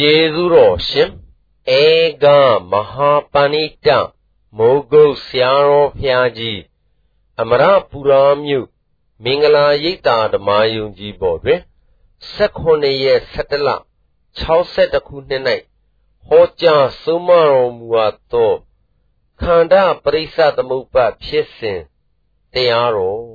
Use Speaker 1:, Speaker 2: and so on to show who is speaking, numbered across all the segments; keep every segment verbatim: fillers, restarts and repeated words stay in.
Speaker 1: Jezuro Shim Ega Mahapanita Mogo Siaro Piaji Amara Puramyu Mingala Yita the Mayunji Bodre Sakone Satella Chauset the Kunene Hoja Sumaro Muato Kanda Parisa the Mupa Piesin Tearo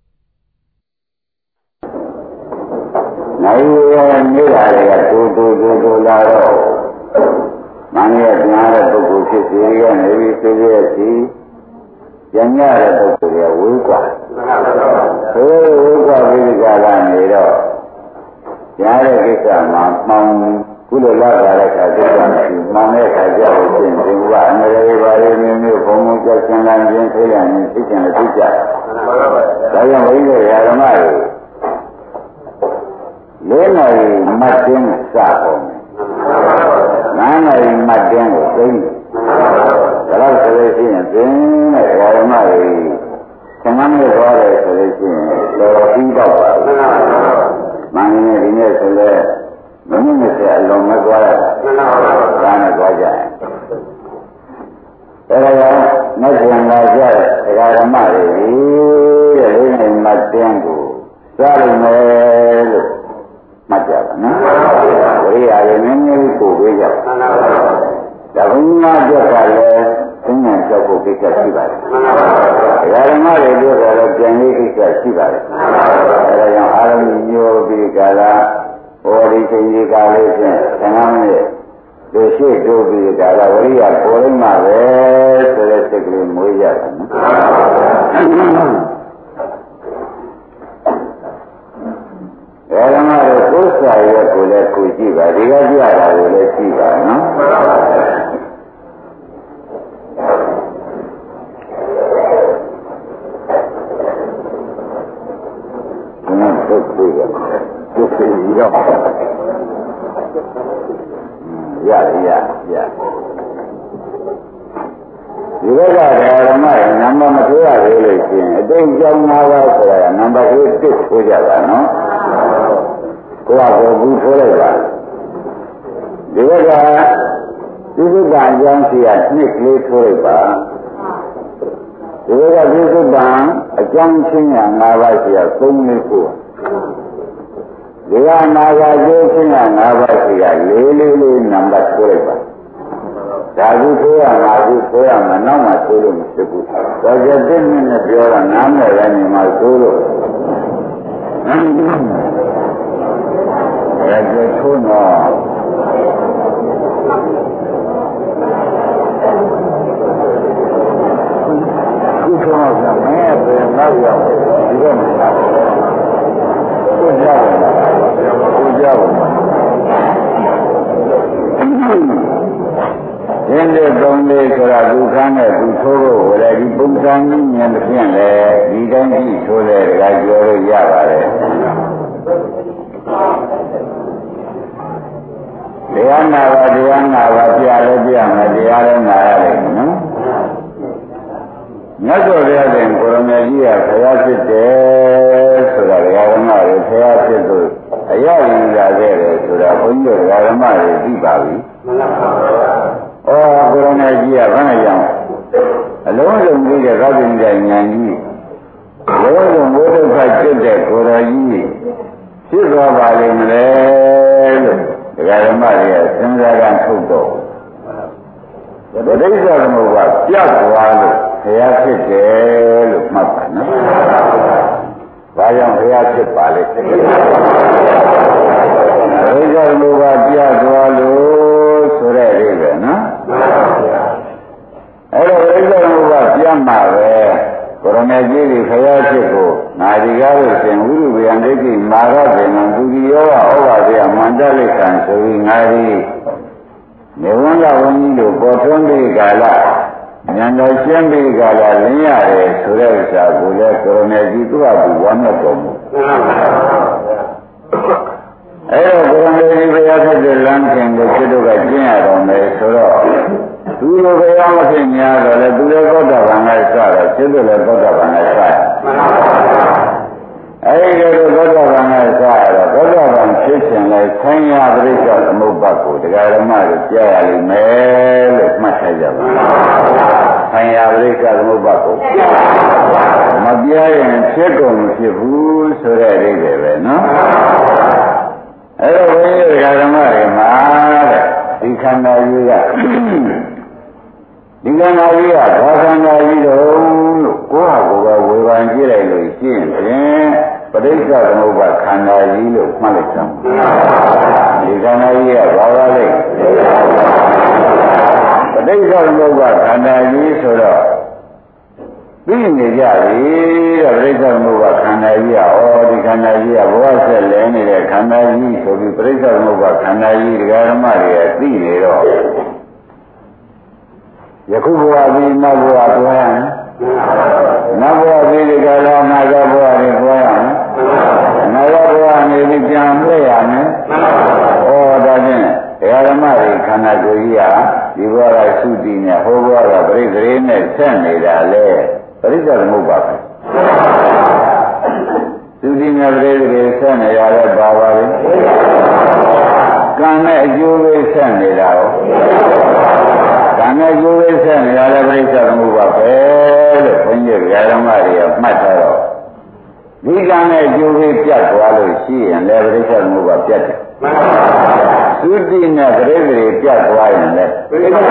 Speaker 2: Naya Nira to do do Laro Mania Nara to go to Syria and every Syria Yanga to Syria Wuka. So Wuka Vigala Nero Yara Gita Mount Kula Kazan, Mame Kaja, and everybody knew Homo Jackson and Jim and the teacher. I am really Yaramari. Lena Martin Sapo. Nana Martin was saying, the last selection, then Yaramari. Commander Water selection, the feet of Mani Rines. Many say alone as well. Rana Gaja. There nothing like that. Ramari, in Matango, Sarimel, Matava. We are in any two ways. The Huna Jacale, Singing Chaco Picasiba. Ramari, the Janiki Casiba. Aram, you be Gala. Or the Galatian, and the ship to be Galaria, calling my way, celestically Moya. Elama, the first I could let Kujiba, the Gadia will let Siva, no? Yeah, yeah, yeah. You got a man, number material relation. A day young Nava, number eight, six, Pujava, no? Go out of good forever. You got a this is the young sea, snake late forever. You got a this is a young singer, Nava, here, only four. They are Nagajin and Navasia, Lily number forever. Dagu and Abu and Nama Sulu, Mister Bush. So you didn't in the pure and number animal Sulu. That's the two no. Good one, man, they love you. You don't have good job. In the Donde Karadukan, Dutoro, where he put down and the Finlay, he can eat so that like your Yavare. They are now, they are now, they are they are now, no? Not so they are in Coronagia, Fayasite, so that they are not a Fayasite. I am there to the window of Ramari, Dibavi. Oh, Coronagia, Vanayam. Alone with the Robin Ganyangi. Alone with the Pachete, Corayi. Silva Valim, the Ramari, Sandra Tuto. The days of Mova, Piacualo, Fayasite, Mapana. Vayam Hayat Palace. Raja Luva Dia Dualu Sura River, no? Hello, Raja Luva Dia Mave, Coronaji, Hayatico, Nadigaris and Uru and Ricky Marat and Dudio over the Mandalik and Sovinari. Nevunda Wunido, Potondi Gala. Nyanda Shambi Gala Liare, Suresa, Bule, Coronaji, one of them. Eh, Coronaji, we have the lunch and the Chidoga dinner on the Soro. Two of the Yamasin, the Dula Gota Vanasa, Chidula Gota Vanasa. အဲဒီလိုသောတာပန်ကစားရတော့သောတာပန်ဖြစ်ခြင်းလဲဆင်းရဲပရိစ္ဆေသမုပ္ပါဒ်ကိုတရားဓမ္မတွေကြားရလိမ့်မယ်လို့မှတ်ထားကြပါဆင်းရဲပရိစ္ဆေသမုပ္ပါဒ်ကိုမပြရင်ဖြစ်ကုန်ဖြစ်ဘူးဆိုတဲ့အဓိပ္ပာယ်ပဲနော်အဲ့တော့ဘုန်းကြီးတရားဓမ္မတွေမှာတဲ့ဒီခန္ဓာကြီးကဒီခန္ဓာကြီးကဘာခန္ဓာကြီးတုံးလို့ကိုယ့်ဟာကိုယ်ကဝေဖန်ကြည့်လိုက်လို့ရှိရင်ဖြင့်ပဋိစ္စသမုပ္ပါခန္ဓာကြီးလို့မှတ်လိုက်ကြ။ဒီခန္ဓာကြီးကဘာပါလဲပဋိစ္စသမုပ္ပါခန္ဓာကြီးဆိုတော့ပြီးနေကြပြီတဲ့ပဋိစ္စသမုပ္ပါခန္ဓာကြီးကဩဒီခန္ဓာကြီးကဘဝဆက်လဲနေတဲ့ခန္ဓာကြီးဆိုပြီးပဋိစ္စသမုပ္ပါခန္ဓာကြီးဒကာဓမ္မတွေကသိနေတော့ယခုဘဝပြီးနောက်ဘဝတွားရမယ်နောက်ဘဝပြီးဒီကလာနာဂဘဝတွေတွားရမယ်နာဂဘဝနေပြီးပြန်လှည့်ရမယ်ဩဒါဖြင့်တရားဓမ္မတွေခန္ဓာကိုယ်ကြီးဟာဒီဘဝကသုတိနဲ့ဟိုဘဝကပရိသေနဲ့ဆက်နေတာလေပရိစ္ဆေသမုပ္ပါပဲသုတိနဲ့ပရိသေဆက်နေရတဲ့ဘာပါလဲကံနဲ့အကျိုးပဲဆက်နေတာရောကံနဲ့ကျိုးလေးဆက်နေရတဲ့ပရိစ္ဆေသမုပ္ပါပဲလို့ဘုန်းကြီးဓမ္မတွေကမှတ်ထားတော့ဒီကံနဲ့ကျိုးလေးပြတ်သွားလို့ရှိရင်လည်းပရိစ္ဆေသမုပ္ပါပြတ်တယ်မှန်ပါဘူးသုတိနဲ့ပရိသေပြတ်သွားရင်လည်းပရိစ္ဆေ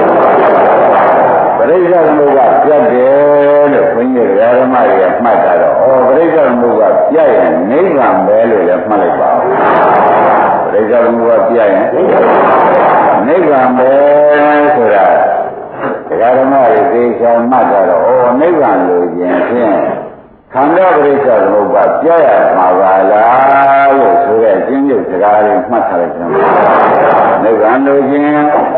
Speaker 2: သမုပ္ပါပြတ်တယ်လို့ဘုန်းကြီးဓမ္မတွေကမှတ်ထားတော့ဩပရိစ္ဆေသမုပ္ပါပြတ်ရင်နိဗ္ဗာန်ပဲလို့လည်းမှတ်လိုက်ပါဦးပရိစ္ဆေသမုပ္ပါပြတ်ရင်နိဗ္ဗာန်ပဲဆိုတာတရားဓမ္မတွေသိချာမှတ်ကြတော့ဩနိဗ္ဗာန်လို့ရင်ဖြင့်ခန္ဓာပရိစ္ဆေသမုပ္ပါပြရမှာပါလားလို့ဆိုတဲ့အချင်းချင်းစကားလေးမှတ်ထားလိုက်ကြပါနိဗ္ဗာန်လို့ရင်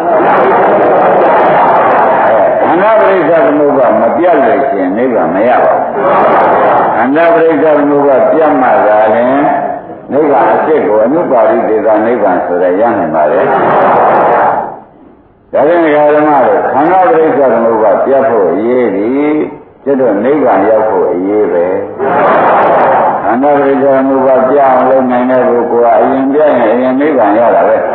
Speaker 2: ခန္ဓာပရိစ္ဆေသမုပ္ပါမပြတ်လို့ရှင်နိဗ္ဗာန်မရပါဘူးခန္ဓာပရိစ္ဆေသမုပ္ပါပြတ်မှသာရင်နိဗ္ဗာန်အစ်ကိုအနုပါရိသေသနိဗ္ဗာန်ဆိုရရနိုင်ပါလေဒါဖြင့်ဓမ္မတွေခန္ဓာပရိစ္ဆေသမုပ္ပါပြတ်ဖို့အရေးကြီးကျွတ်တော့နိဗ္ဗာန်ရောက်ဖို့အရေးပဲခန္ဓာပရိစ္ဆေသမုပ္ပါပြအောင်လုပ်နိုင်တဲ့ပုဂ္ဂိုလ်ကအရင်ပြရင်အရင်နိဗ္ဗာန်ရတာပဲ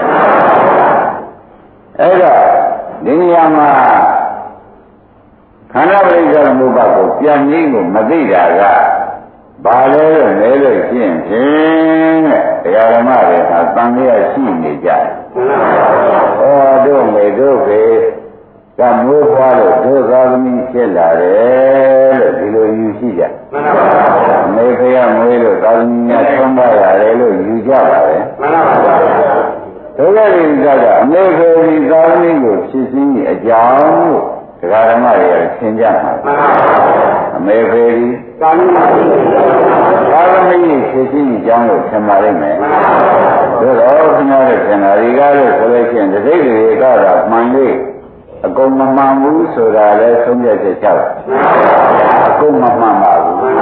Speaker 2: အဲ့တော့ဒီနေရာမှာခန္ဓာပရိစ္ဆေသမုပ္ပါကိုပြန်ကြီးကိုမသိတာကဘာလဲလို့လဲလို့ရှင်းဖြင့်တဲ့တရားဓမ္မတွေဟာတန်လျက်ရှိနေကြတယ်။ဩတို့မေတို့ဖေကမွေးဖွားလို့တို့သာသမီဖြစ်လာတယ်လို့ဒီလိုယူရှိကြ။မှန်ပါပါ။မေဖေကမွေးလို့သာသမီများဆွမ်းပါရတယ်လို့ယူကြပါပဲ။မှန်ပါပါ။တို့ရဲ့ဒီကကအမေဖေဒီသာသမီကိုဖြစ်စည်းအကြောင်းလို့တရားဓမ္မတွေသင်ကြမှာ။မှန်ပါပါ။အမေဖေဒီသာသမီသာသမီဖြစ်စည်းအကြောင်းလို့သင်ပါလိမ့်မယ်။မှန်ပါပါ။တို့တော့ခင်ဗျားတို့သင်တာဒီကားလို့ဆိုလို့ရှိရင်တစိတ်တွေကတော့မှန်လေးအကုန်မမှန်ဘူးဆိုတာလည်းသုံးပြချက်ချပါအကုန်မမှန်ပါဘူးဓမ္မ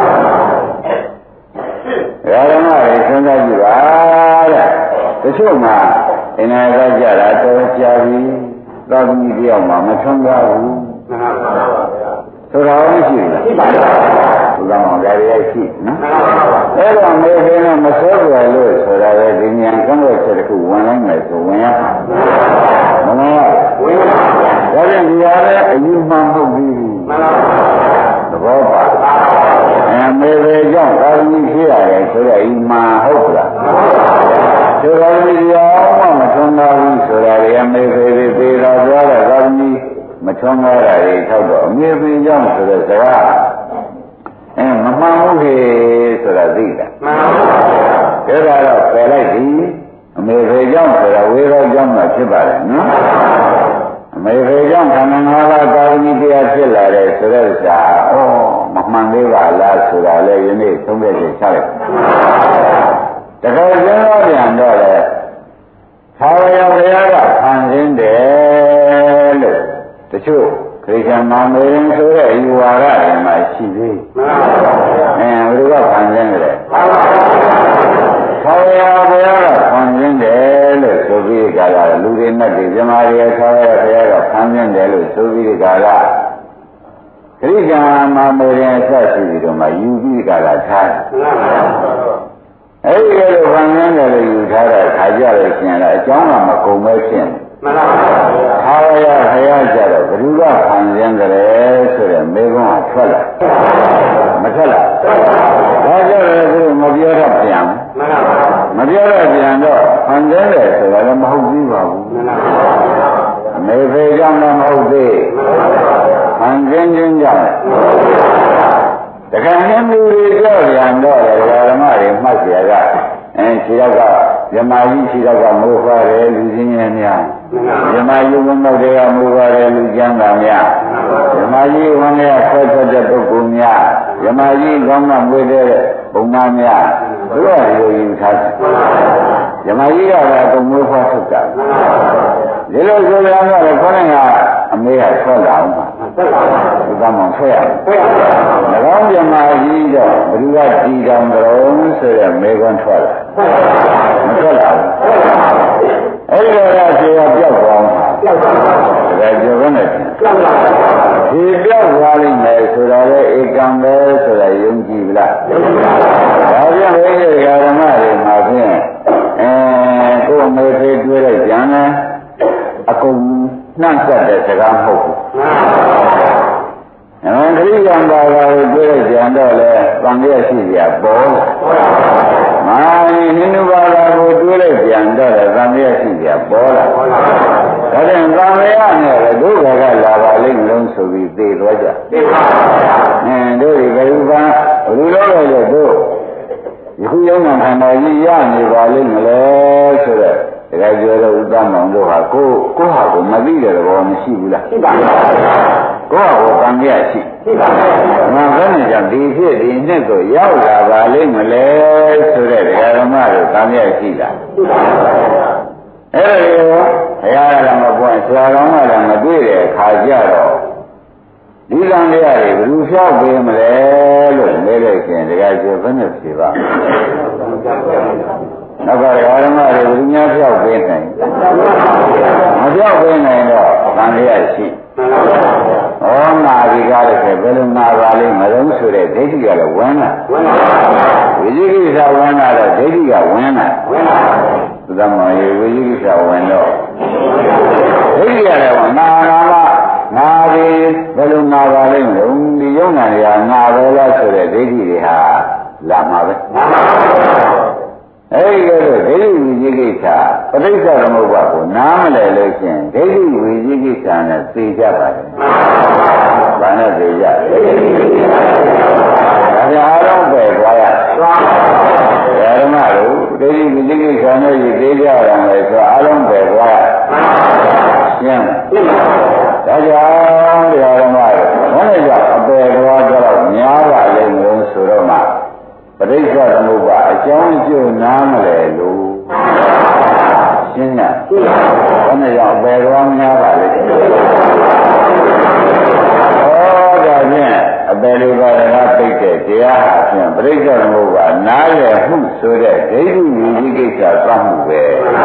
Speaker 2: တွေစဉ်းစားကြည့်ပါတဲ့တချို့မှာအင်နာကကြတာတော့ကြာပြီသာသမီတယောက်မှမထွန်းကားဘူးမှန်ပါပါဆိုတာမရှိဘူးလားရှိပါပါဘုရားမောင်ဒါရီရှိနော်အဲ့တော့မေဖေနဲ့မဆွဲကြလို့ဆိုတာလေဒီဉာဏ်ကံ့ရဲ့ချက်တစ်ခုဝင်လိုက်မယ်ဆိုဝင်ရမှာမမဝင်ပါဒါပြန်ဒီဟာလည်းအယူမှန်ဟုတ်ပြီမှန်ပါပါသဘောပါအဲမေဖေကြောင့်သာသမီဖြစ်ရတယ်ဆိုတော့အယူမှန်ဟုတ်လားမှန်ပါပါဆိုတော့ဒီရောမှမထွန်းကားဘူးဆိုတာလေမေဖေတွေပြေတာပြောတာသာသမီမထွန်းကားတာတွေထောက်တော့အမေဖေကြောင့်ဆိုတဲ့စကားအဲမမှန်ဘူးဟေဆိုတာသိတာမှန်ပါပါဒါကတော့ပယ်လိုက်ပြီအမေဖေကြောင့်ဆိုတာဝေရောကြောင့်မှဖြစ်ပါတယ်နော်အမေဖေကြောင့်ခန္ဓာ၅ပါးသာသမီတရားဖြစ်လာတယ်ဆိုတဲ့ဥစ္စာဩမမှန်သေးပါလားဆိုတာလေယနေ့သုံးပြချက်ချလိုက်တခါကျတော့ပြန်တော့လေသာဝရဘုရားကဖန်ဆင်းတယ်လို့တချို့ခရစ်ယာန်နာမည်ဆိုတဲ့အယူဝါဒတွေမှာရှိသေးမှန်ပါပါအဲဘယ်လိုကဖန်ဆင်းကြလဲမှန်ပါပါသာဝရဘုရားကဖန်ဆင်းတယ်လို့ဆိုပြီးကြတာလူတွေနဲ့ဒီဇမားတွေသာဝရဘုရားကဖန်ဆင်းတယ်လို့ဆိုပြီးကြတာခရိကံမှာမေရင်အဆက်ရှိပြီးတော့မှယူပြီးကြတာထားအဲ့ဒီလိုဗန်ရင်းတယ်လို့ယူထားတဲ့ခါကြလို့ရှင်လားအကြောင်းကမကုန်ပဲဖြစ်မှန်ပါဗျာခါရရခရကြတော့ဘယ်သူကဖန်ရင်းတယ်ဆိုတဲ့မေကွန်းကထွက်လာမထွက်လာဒါကြောင့်လည်းသူမပြောတော့ပြန်မပြောတော့ပြန်တော့ဖန်ရင်းတယ်ဆိုတာလည်းမဟုတ်သေးပါဘူးအမေဖေကြောင့်လည်းမဟုတ်သေးဖန်ရင်းခြင်းကြောင့်တခါနှမျိုးတွေကြောက်ပြန်တော့လေဓမ္မတွေမှတ်เสียကအဲခြေရောက်ကဇမာကြီးခြေရောက်ကမိုးဖားတယ်လူချင်းရဲ့များဇမာကြီးဝန်းတော့တွေကမိုးဖားတယ်လူကျမ်းသာများဇမာကြီးဝန်းတွေကဆွဲထွက်တဲ့ပုဂ္ဂိုလ်များဇမာကြီးကောင်းမှမွေးတဲ့ပုံနာများသူကဒီလိုယူထားတယ်ဇမာကြီးကလည်းအကုန်မိုးဖားထုတ်တာဒီလိုဆိုရတော့ခေါင်းကအမေကဆွဲလာအောင်ပါဒီကမှဆွဲရ၎င်းဇမာကြီးတော့ဘယ်သူကတည်တော်ကြုံဆိုတဲ့မေခွန်းထွက်လာမထွက်လာဘူးအဲ့ဒီတော့ခြေကပြောက်သွားမှာပြောက်သွားတယ်ကြောက်နေတယ်ဒီပြောက်သွားလိမ့်မယ်ဆိုတော့လေဧကံပဲဆိုတာယုံကြည်လားယုံကြည်ပါဘူးဒါကြောင့်ဒီဓမ္မတွေမှာဖြင့်အဲကိုယ်အမေဖေးတွေ့လိုက်ကြတယ်အကုန်နှံ့ဆက်တဲ့စကားမဟုတ်ဘူးအဲခရိယံဘာသာကိုတွေ့လိုက်ကြတော့လေတန်ရရှိကြပေါ်မာဟိန္ဒူဘာသာကိုတွေ့လိုက်ကြတော့လေတန်ရရှိကြပေါ်လာဒါကြောင့်သံဃာနဲ့ဒုက္ခကလာပါလိမ့်မလို့ဆိုပြီးသိသွားကြသိပါပါအင်းတို့ဒီဘယ်လိုပါဘယ်လိုလဲလို့တို့ယခုယုံနာခန္ဓာကြီးရနေပါလိမ့်မလဲဆိုတော့တကယ်ပြောတော့ဥပ္ပမောင်တို့ဟာကိုကိုဟာကိုမသိတဲ့ဘောမရှိဘူးလားရှိပါပါကိုဟာကိုကံရရှိရှိပါပါငါဘယ်နဲ့ကြောင့်ဒီဖြစ်ဒီနှစ်ကိုရောက်လာပါလိမ့်မလဲဆိုတဲ့ဒကာဓမ္မတို့ကံရရှိတာရှိပါပါအဲ့ဒါကိုဘုရားကလည်းမပွင့်ဆရာတော်ကလည်းမတွေ့တဲ့အခါကျတော့ဒီကံတရားတွေဘယ်လိုလျှောက်ပေးမလဲလို့မေးလိုက်ရင်ဒကာကျော်ဘယ်နဲ့ဖြေပါနောက်ကဓမ္မတွေဘယ်လိုများလျှောက်ပေးနိုင်မလျှောက်ပေးနိုင်တော့ကံတရားရှိဩနာဒီကားလည်းဘယ်လိုနာပါလိမ့်မလို့ဆိုတဲ့ဒိဋ္ဌိကလည်းဝင်လာဝိဇိကိစ္စဝင်လာတော့ဒိဋ္ဌိကဝင်လာသမယေဝိဇိကိစ္စဝင်တော့ဒိဋ္ဌိကလည်းဝင်နာနာမငါဒီဘယ်လိုငါပါလိမ့်လို့ဒီယုံနာတွေကငါပဲလားဆိုတဲ့ဒိဋ္ဌိတွေဟာလာမှာပဲအဲဒီလိုဒိဋ္ဌိဝိဇိကိစ္စပဋိစ္စသမုပ္ပါကိုနားမလည်လို့ရှင်ဒိဋ္ဌိဝိဇိကိစ္စနဲ့သိကြပါတယ်။ဘာနဲ့သိကြလဲ။ဒါကြောင့်အားလုံးပဲကြွားရဓမ္မတို့ဒိဋ္ဌိဝိဇိကိစ္စနဲ့သိကြရတယ်လေဆိုအားလုံးပဲကြွားရရှင်းဒါကြောင့်ဓမ္မတို့ဘာလဲကြောင့်အပေတော်တော့များပါလိမ့်မလို့ဆိုတော့မှပဋိစ္စသမုပ္ပါအကြောင်းကျိုးနားမလဲလို့ရှင်းလားဘာနဲ့ကြောင့်အပေတော်များပါလိမ့်ဩဒါဖြင့်အပေလေးပါးကပိတ်တဲ့တရားဟာဖြင့်ပဋိစ္စသမုပ္ပါနားရမှုဆိုတဲ့ဒိဋ္ဌိဝိဇိကိစ္စသတ်မှုပဲ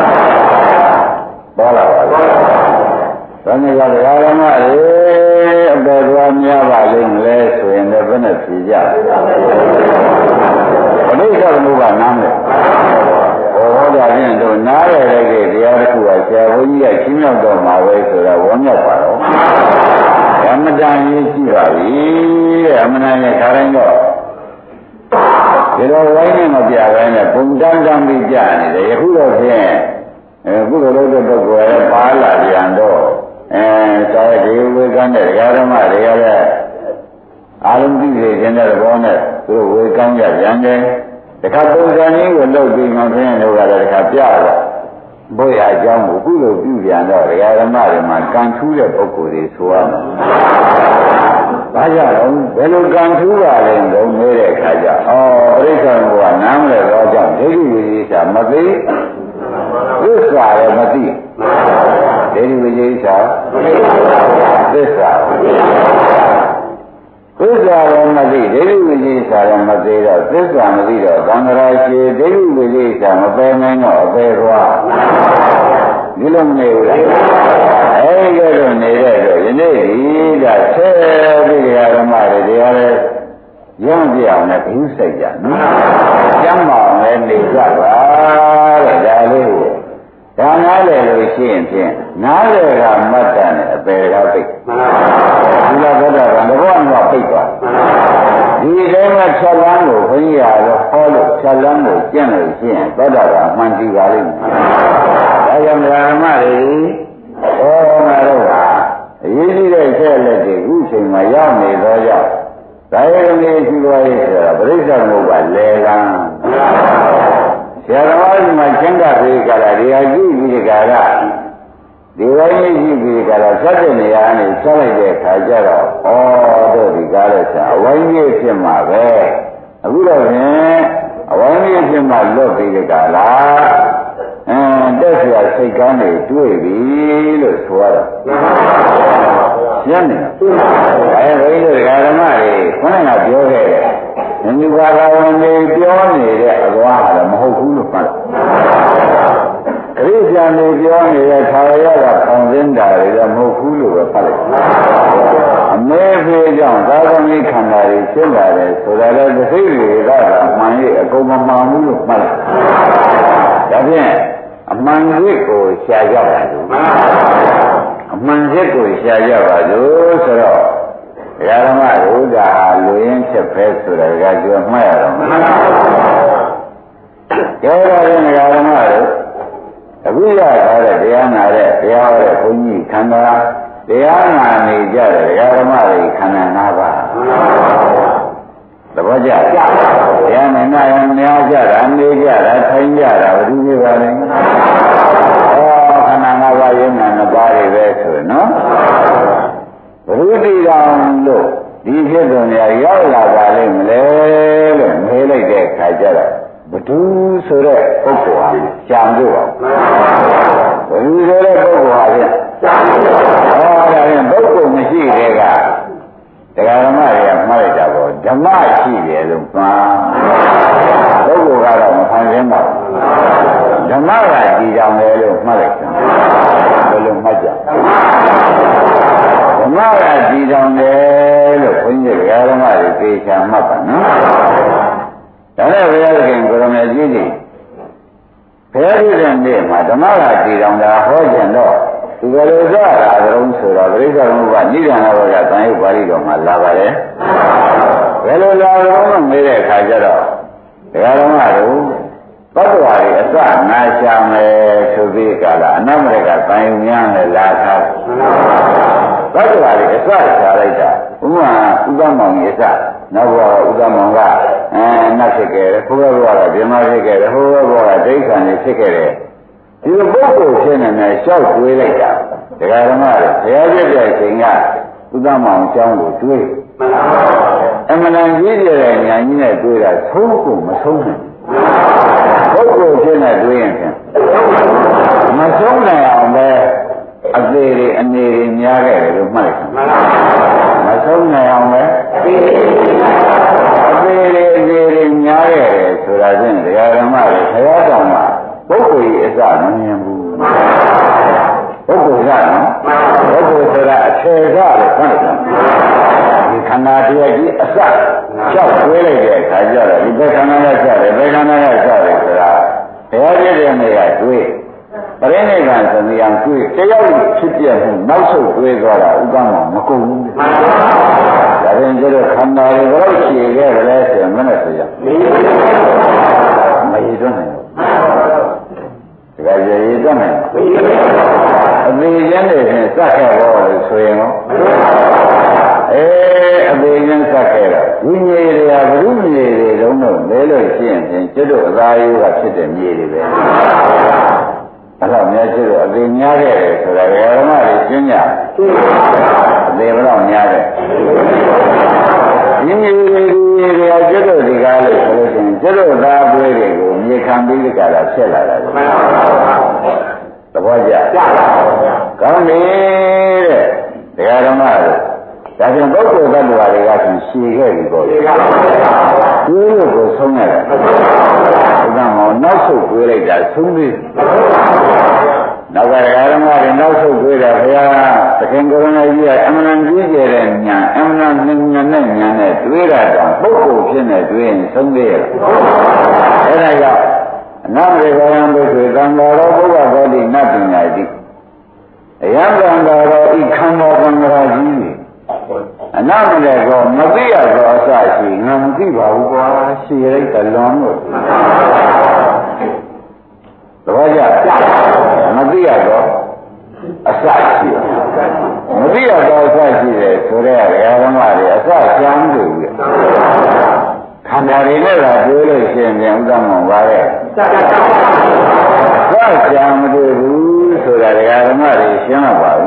Speaker 2: ပေါ်လာပါလားဒါနဲ့ကြောင့်ဓမ္မတွေအပေတော်များပါလိမ့်မလဲဆိုရင်လည်းဘယ်နဲ့ဖြေကြလဲပဋိစ္စသမုပ္ပါနားမယ်ဟောဒါဖြင့်တို့နားရတဲ့တရားတစ်ခုကဆရာဘုန်းကြီးကရှင်းရောက်တော့မှာပဲဆိုတာဝမ်းမြောက်ပါတော့အမတန်ကြီးရှိပါပြီတဲ့အမနာနဲ့ခါတိုင်းတော့ဒီလိုဝိုင်းနေမပြဘဲနဲ့ပုံတန်းတန်းပြီးကြနေတယ်ယခုတော့ဖြင့်အခုလိုလို့တဲ့ပုဂ္ဂိုလ်ရဲ့ပါလာပြန်တော့အဲသာဒီဝေကန်းတဲ့ဓမ္မတွေကလည်းအာရုံကြည့်နေခြင်းတဲ့ဘောနဲ့သူဝေကန်းကြပြန်တယ်တခါပုံစံကြီးကိုလုပ်ပြီးမှဖြင့်တို့ကလည်းတခါပြတော့ဘုရားအကြောင်းကိုအခုလိုပြုပြန်တော့ဓမ္မတွေမှာကံထူးတဲ့ပုဂ္ဂိုလ်တွေဆိုရမယ်ဘာကြောင့်ဘယ်လိုကံထူးပါလဲလို့မေးတဲ့အခါကျအော်ပရိစ္ဆေဘုရားနားမလဲတော့ကြောင့်ဒိဋ္ဌိဝိသေစာမသိသစ္စာလည်းမသိဒိဋ္ဌိဝိသေစာသစ္စာသစ္စာလည်းမသိဒိဋ္ဌိဝိသေစာလည်းမသိတော့သစ္စာမသိတော့သံဃာရှိဒိဋ္ဌိဝိသေစာမပယ်နိုင်တော့အပယ်သွားဒီလိုမနေဘူးလားအဲဒီလိုနေတဲ့တော့ယနေ့ဒီကဆဲပြီးကြဓမ္မတွေတရားလဲရုံးပြအောင်လည်းဘုစိတ်ကြနော်ကျမ်းမာအောင်လည်းနေကြပါတဲ့ဒါလေးကိုဒါနားလေလို့ရှိရင်ဖြင့်နားလေကမတ်တန်နဲ့အပေကပိတ်ဒီလိုဘုရားကတဘောကပိတ်သွားဒီတဲမှာဖြတ်လန်းကိုဘုန်းကြီးကတော့ဟောလို့ဖြတ်လန်းကိုကျင့်လို့ရှိရင်သောတာပန်မှန်တည်ပါလိမ့်မယ်ဒါကြောင့်ဓမ္မတွေဟောမှာတော့အရေးကြီးတဲ့ဆက်လက်တွေအခုချိန်မှာရောက်နေတော့ရောက်ဒါရကလေးရှိသွားရေးဆိုတာပြိဿမုပ္ပါလေကံဆရာတော်ကြီးမှာကျင့်တတ်ပြီးကြတာဒီဟာကြည့်ပြီးကြတာဒီဝိုင်းကြီးကြည့်ပြီးကြတာဆက်တဲ့နေရာနဲ့ဆက်လိုက်တဲ့ခါကျတော့ဩတို့ဒီကားလို့ဆရာအဝိုင်းကြီးဖြစ်မှာပဲအခုတော့ဖြင့်အဝိုင်းကြီးဖြစ်မှာလွတ်ပြီးကြလားအင်းတက်ဆရာစိတ်ကောင်းတွေတွေ့ပြီလို့ဆိုရတော့ရှင်းနေအဲဘုန်းကြီးတို့ဓမ္မတွေခေါင်းကပြောခဲ့တယ်မြင်ပါကဝင်နေပြောနေတဲ့အသွားကမဟုတ်ဘူးလို့မှတ်ခရစ်ယာန်တွေပြောနေတဲ့ခါရရကခေါင်းစင်းတာတွေကမဟုတ်ဘူးလို့ပဲဖတ်လိုက်အမေဖေးကြောင့်သာသမီခန္ဓာတွေရှင်းလာတယ်ဆိုတာလည်းသိတွေကမှန်ရဲ့အကုန်မမှန်ဘူးလို့မှတ်လိုက်ဒါဖြင့်အမှန်ကြီးကိုရှားကြပါလို့အမှန်ကြီးကိုရှားကြပါလို့ဆိုတော့ဓမ္မတို့ဒါလူရင်းချက်ပဲဆိုတာကကြောမှတ်ရတော့မှန်ပါဘူးကျော်ရတဲ့ဓမ္မတို့အခုရထားတဲ့တရားနာတဲ့တရားဟောတဲ့ဘုန်းကြီးခန္ဓာတရားနာနေကြတဲ့ဓမ္မတွေခန္ဓာ၅ပါးသဘောကျတရားနာနာရင်များကြတာနေကြတာထိုင်ကြတာဘယ်သူတွေပါလဲဩခန္ဓာ၅ပါးယုံနာနှစ်ပါးတွေပဲဆိုနော်ဘုရုတိတော်လို့ဒီဖြစ်တော်များရောက်လာပါလိမ့်မလဲလို့မေးလိုက်တဲ့အခါကျတော့ဘသူဆိုတဲ့ပုဂ္ဂိုလ်ဟာရှာံလို့ပါဘသူဆိုတဲ့ပုဂ္ဂိုလ်ဟာပြန်ရှာံလို့ဟောဒါရင်ပုဂ္ဂိုလ်မရှိတဲ့ကတရားဓမ္မတွေကမှားလိုက်တာပေါ့ဓမ္မရှိတယ်လို့မှားပုဂ္ဂိုလ်ကတော့မခံစင်းပါဘူးဓမ္မကကြည်ကြောင်တယ်လို့မှားလိုက်တယ်ဘယ်လိုမှတ်ကြဓမ္မကကြည်ကြောင်တယ်လို့ဘုန်းကြီးတရားဓမ္မတွေသိချာမှတ်ပါနော်ဒါနဲ့ဘုရားခင်ကိုရမေကြီးကြီးဘုရားကြီးတဲ့နေ့မှာဓမ္မကကြည်ကြောင်တာဟောကြင်တော့ဒီလိုလိုကြတာတုံးဆိုတော့ပြိဿဘုရားနိဒာနဘောကတန်ရုပ်ပါဠိတော်မှာလာပါတယ်ဘယ်လိုလာတော့မေးတဲ့အခါကျတော့တရားဓမ္မတို့သတ္တဝါတွေအစနာရှာမယ်ဆိုပြီးကလာအနမရကတန်ရုံများနဲ့လာထားသတ္တဝါတွေအစရှာလိုက်တာဥပမာဥပမောင်ကြီးအစနောက်ဘဝဥပမောင်ကအဲနတ်ဖြစ်ခဲ့တယ်ဘုရားဘဝကဗြဟ္မာဖြစ်ခဲ့တယ်ဟိုဘဝကဒိဋ္ဌာန်ဖြစ်ခဲ့တယ်ဒီပုဂ္ဂိုလ်ဖြစ်နေတယ်လျှောက်တွေးလိုက်တာဒကာဓမ္မတွေဘုရားပြည့်တဲ့ချိန်ကဥပမောင်အကြောင်းကိုတွေးအမှန်တန်ကြီးတဲ့ဉာဏ်ကြီးနဲ့တွေးတာသုံးကိုမဆုံးနိုင်ပုဂ္ဂိုလ်ဖြစ်နေတွေးရင်ဖြင့်မဆုံးနိုင်အောင်ပဲအသေးတွေအနေတွေများခဲ့တယ်လို့မှတ်လိုက်မဆုံးနိုင်အောင်ပဲအသေးတွေအနေတွေများခဲ့တယ်ဆိုတာချင်းဒကာဓမ္မတွေဘုရားတော်မှာပုဂ္ဂိုလ်ကြီးအစမမြင်ဘူးပုဂ္ဂိုလ်ကနော်ပုဂ္ဂိုလ်ဆိုတာအခြေကလို့ခေါ်တယ်ဒီခန္ဓာတရားကြီးအစကြောက်တွေးလိုက်တဲ့အခါကျတော့ဒီဘယ်ခန္ဓာနဲ့ဆက်တယ်ဘယ်ခန္ဓာနဲ့ဆက်တယ်ဆိုတာဘုရားပြည့်တဲ့နေရာတွေးပရိနိဗ္ဗာန်ဆိုနေအောင်တွေးတယောက်ဖြစ်ပြမှုနောက်ဆုတ်တွေးသွားတာဥပမာမကုန်ဘူးဒါရင်ကျတော့ခန္ဓာတွေဘယ်လိုဖြေခဲ့တယ်လဲဆိုရင်မနဲ့ဆိုရမရည်တော့နိုင်ဘူးဒါကြရည်တော့နိုင်အသေးချင်းတွေဖြင့်စက်ခဲ့တော့လို့ဆိုရင်ရောအေးအသေးချင်းစက်ခဲ့တော့ဝိညာဉ်တွေကဘုရုမြေတွေလုံးတော့လဲလို့ရှိရင်ဖြင့်ကျွတ်တို့အသာယုကဖြစ်တဲ့မြေတွေပဲအဲ့တော့များကျွတ်တို့အသေးများခဲ့တယ်ဆိုတာဓမ္မတွေကျင်းကြအသေးဘယ်တော့များတယ်ဒီမြေတွေကကျွတ်တို့ဒီကားလို့ဆိုလို့ရှိရင်ကျွတ်တို့သားပွေးတွေကိုမြေခံပြီးကြတာဖြစ်လာတာမှန်ပါပါသဘောကျကျပါပါကောင်းပြီတဲ့တရားဓမ္မတို့ဒါပြန်ပုဂ္ဂိုလ်သတ္တဝါတွေကဆိုရှည်ခဲ့ပြီပေါ့လေဒီလိုကိုဆုံးရတယ်ဘုရားမောနောက်ဆုတ်တွေးလိုက်တာဆုံးပြီနောက်ကဓမ္မတွေနောက်ဆုတ်ပြေးတာဘုရားသခင်ကိုယ်တော်ကြီးကအမှန်ကြီးကျယ်တဲ့ညာအမှန်ဉာဏ်နဲ့ညာနဲ့တွေးတာတော့ပုဂ္ဂိုလ်ဖြစ်နေတွေးရင်ဆုံးသေးရအဲဒါကြောင့်အနာမေဘောယံဘုရားသံဃာတော်ဘုရားဘောဓိနတ်ပညာတိအယံသံဃာတော်ဤခန္ဓာသံဃာကြီးအနာမလေကောမသိရသောအစရှိငါမသိပါဘူးကွာရှိရိတ်တလွန်လို့သဘောကျမသိရတော့အစရှိမသိရတော့အစရှိတယ်ဆိုတဲ့ဓမ္မတွေအစရှမ်းလို့ပြခန္ဓာတွေနဲ့သာပြောလို့ရှိရင်ဥဒ္ဒမပါတဲ့စရှမ်းမတွေ့ဘူးဆိုတာဓမ္မတွေရှင်းတော့ပါဘူး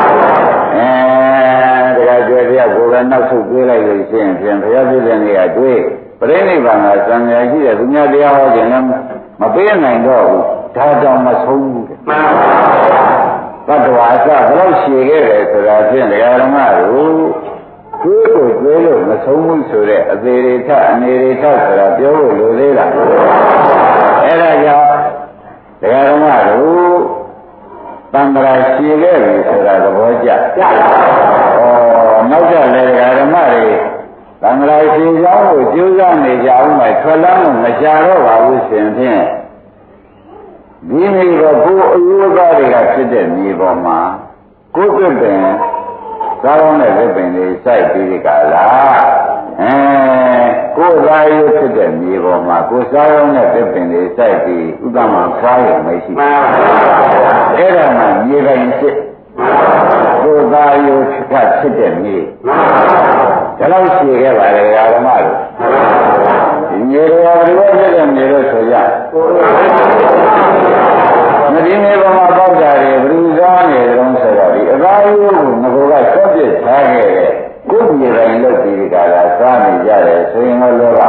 Speaker 2: အဲဒါကြွယ်ပြကိုယ်ကနောက်ဆုတ်ပြေးလိုက်လို့ရှိရင်ပြန်ဘုရားပြည့်တဲ့နေရာတွေ့ပြိဋိဘံကစံရရှိတဲ့သူများတရားဟောခြင်းလည်းမပေးနိုင်တော့ဘူးဒါကြောင့်မဆုံးဘူးတဲ့မှန်ပါဘုရားအစဘယ်လိုရှည်ခဲ့တယ်ဆိုတာဖြင့်ဓမ္မတို့ကိုယ်ကိုကျွေးလို့မဆုံးဘူးဆိုတဲ့အသေးရိထအနေရိထဆိုတာပြောဖို့လိုသေးလားအဲဒါကြောင့်ဓမ္မတို့တန်ត្រာရှည်ခဲ့ပြီဆိုတာသဘောကျကျပါဘူးဩနောက်ကြလေဓမ္မတွေတန်ត្រာရှည်ကြောင်းကိုကျိုးစားနေကြအောင်မှထွက်လမ်းမရှာတော့ပါဘူးရှင်ဖြင့်ဒီမြေတော့ကိုယ်အယူသားတွေကဖြစ်တဲ့မြေပေါ်မှာကိုယ်ပြည့်ပင်သာရောနဲ့ပြည့်ပင်လေးစိုက်ပြီးဒီကလာအဲကိုယ်သားယူဖြစ်တဲ့မြေပေါ်မှာကိုယ်စားရောနဲ့ပြည့်ပင်လေးစိုက်ပြီးဥပမာဖားရမရှိမှန်ပါဘူးအဲ့ဒါမှမြေတိုင်းဖြစ်ကိုယ်သားယူဖြစ်တဲ့မြေမှန်ပါဘူးဒါလို့ရှိခဲ့ပါလေဓမ္မတို့ဒီမြေတော်ဘယ်လိုဖြစ်တဲ့မြေလို့ဆိုကြမဒီမြေပေါ်မှာပေါက်ကြတယ်ဘယ်လိုသားနေတုံးဆိုတော့ဒီအသာယုကိုငကိုကဆွတ်ပစ်ထားခဲ့တဲ့ကိုယ်မြေတိုင်းလုပ်ပြီးဒီကလာစားနေကြတယ်ဆိုရင်တော့လောကဩ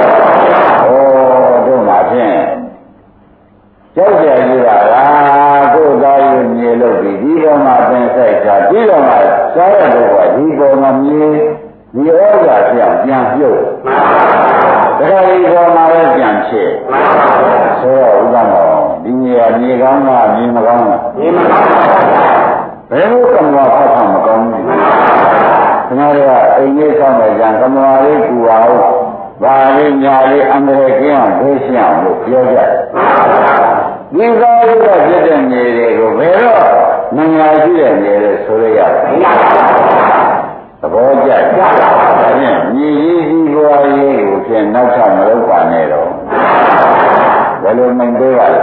Speaker 2: တို့မှာဖြင့်ကြောက်ကြရကြီးပါလားကိုယ်သားယုမြေလုပ်ပြီးဒီပေါ်မှာပင်ဆိုင်တာဒီပေါ်မှာစားရတော့ကဒီပေါ်မှာမြေဒီဩဇာပြောင်းပြန်ပြုတ်မှန်ပါဘူးဒါကြိပေါ်မှာလည်းပြန်ဖြစ်မှန်ပါဘူးဆိုတော့ဥပမာဒီနေရာမြေကောင်းလားမြေမကောင်းလားမြေမကောင်းပါဘူးဘယ်လိုကံမှာဖောက်တာမကောင်းဘူးခင်ဗျားတို့ကအိမ်လေးဆောက်မယ်ကြံကံမှာလေးကူအောင်ဗာလေးညာလေးအန္တရာယ်ကင်းအောင်သိရှိအောင်လို့ပြောကြတယ်ဒီကောင်းလို့ဖြစ်တဲ့နေတွေကိုဘယ်တော့မညာရှိတဲ့နေတွေဆိုရရတယ်သဘောကျကြပါဒါဖြင့်မြေကြီးကြီးပွားရေးကိုဖြင့်နောက်ထပ်မလုပ်ပါနဲ့တော့ဘယ်လိုမင်သေးပါလဲ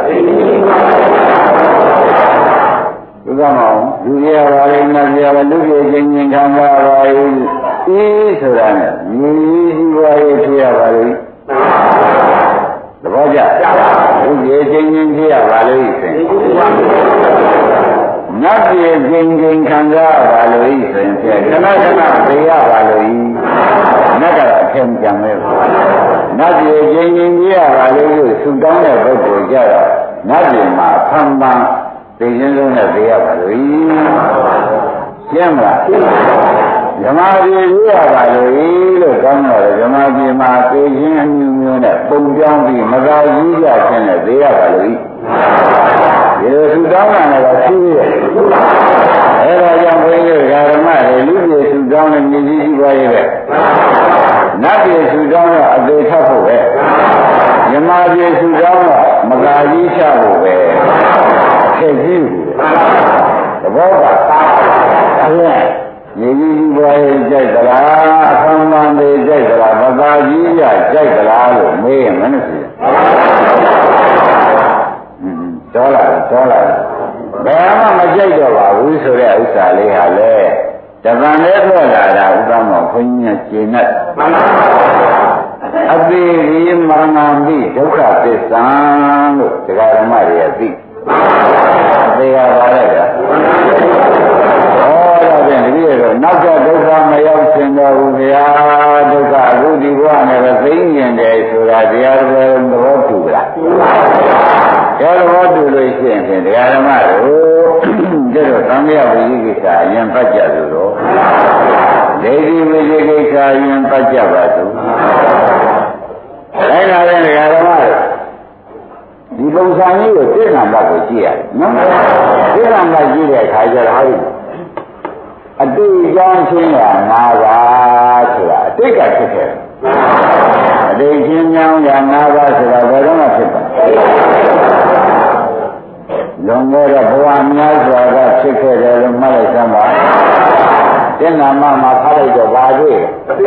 Speaker 2: ဒီကမောင်လူရပါလိမ့်မယ်ကြာလူပြေချင်းချင်းခံပါပါ၏ဤဆိုတာနဲ့မြေကြီးကြီးပွားရေးဖြစ်ရပါလိမ့်သဘောကျလူပြေချင်းချင်းဖြစ်ရပါလိမ့်ဆိုရင်နတ်ပြေချင်းချင်းခံစားပါလို့ဤဆိုရင်ဖြင့်ခဏခဏသိရပါလို့ဤနတ်ကတော့အထင်ကြံမဲနတ်ပြေချင်းချင်းကြီးရပါလို့ဆုတောင်းတဲ့ပုဂ္ဂိုလ်ကြတော့နတ်ပြေမှာဖန်ပန်းသိချင်းဆုံးနဲ့သိရပါလို့ဤရှင်းမလားဓမ္မပြေရပါလို့ဤလို့ကောင်းတော့ဓမ္မပြေမှာသိချင်းအမျိုးမျိုးနဲ့ပုံပြောင်းပြီးမသာကြီးကြခြင်းနဲ့သိရပါလို့ဤဒီလိုသုတောင်းတာလည်းရှိရဲ့အဲဒါကြောင့်ဘုန်းကြီးဓမ္မတွေလူပြေသုတောင်းတဲ့မြည်ကြီးရှိပါရဲ့နတ်ပြေသုတောင်းတော့အသေးထပ်ဖို့ပဲမြမပြေသုတောင်းတော့မကာကြီးချဖို့ပဲထည့်ကြည့်သဘောပါအဲမြည်ကြီးရှိပါရဲ့ကြိုက်သလားအခံမှန်တွေကြိုက်သလားမကာကြီးရကြိုက်သလားလို့မေးရင်မနှစီတော်လာတော်လာဘယ်မှမကြိုက်တော့ပါဘူးဆိုတဲ့ဥစ္စာလေးဟာလေတပံလေးထွက်လာတာဥပမာခွင့်ညကျင်နဲ့မှန်ပါဘူးအပိရိမရဏမိဒုက္ခသစ္စာလို့တရားဓမ္မတွေသိအသေးရပါလေဗျာဟောတော့ပြန်ဒီလိုတော့နောက်ကဒုက္ခမရောက်ရှင်တော်ဘူးဗျာဒုက္ခအခုဒီဘဝနဲ့ပဲသိဉင်တယ်ဆိုတာတရားတော်သဘောတူလားကျော်တော်တူလို့ရှိရင်ဒကာဓမ္မတို့ကျတော့သံဃာဝိဇိကိစ္စအရင်ပတ်ကြလို့တော့ဒေဒီဝိဇိကိစ္စအရင်ပတ်ကြပါသူလိုက်လာတဲ့ဒကာဓမ္မတို့ဒီပုံစံကြီးကိုသိက္ခာပတ်ကိုကြည့်ရတယ်နော်သိက္ခာပတ်ကြည့်တဲ့အခါကျတော့အတိတ်ကြောင့်ချင်းရငါးပါးဆိုတာအတိတ်ကဖြစ်ခဲ့တယ်အတိတ်ချင်းကြောင့်ရငါးပါးဆိုတာဘယ်တော့မှဖြစ်ပါလွန်ခဲ့တဲ့ဘဝများစွာကဖြစ်ခဲ့တယ်လို့မှတ်လိုက်စမ်းပါတင်နာမမှာဖတ်လိုက်တော့ဘာတွေ့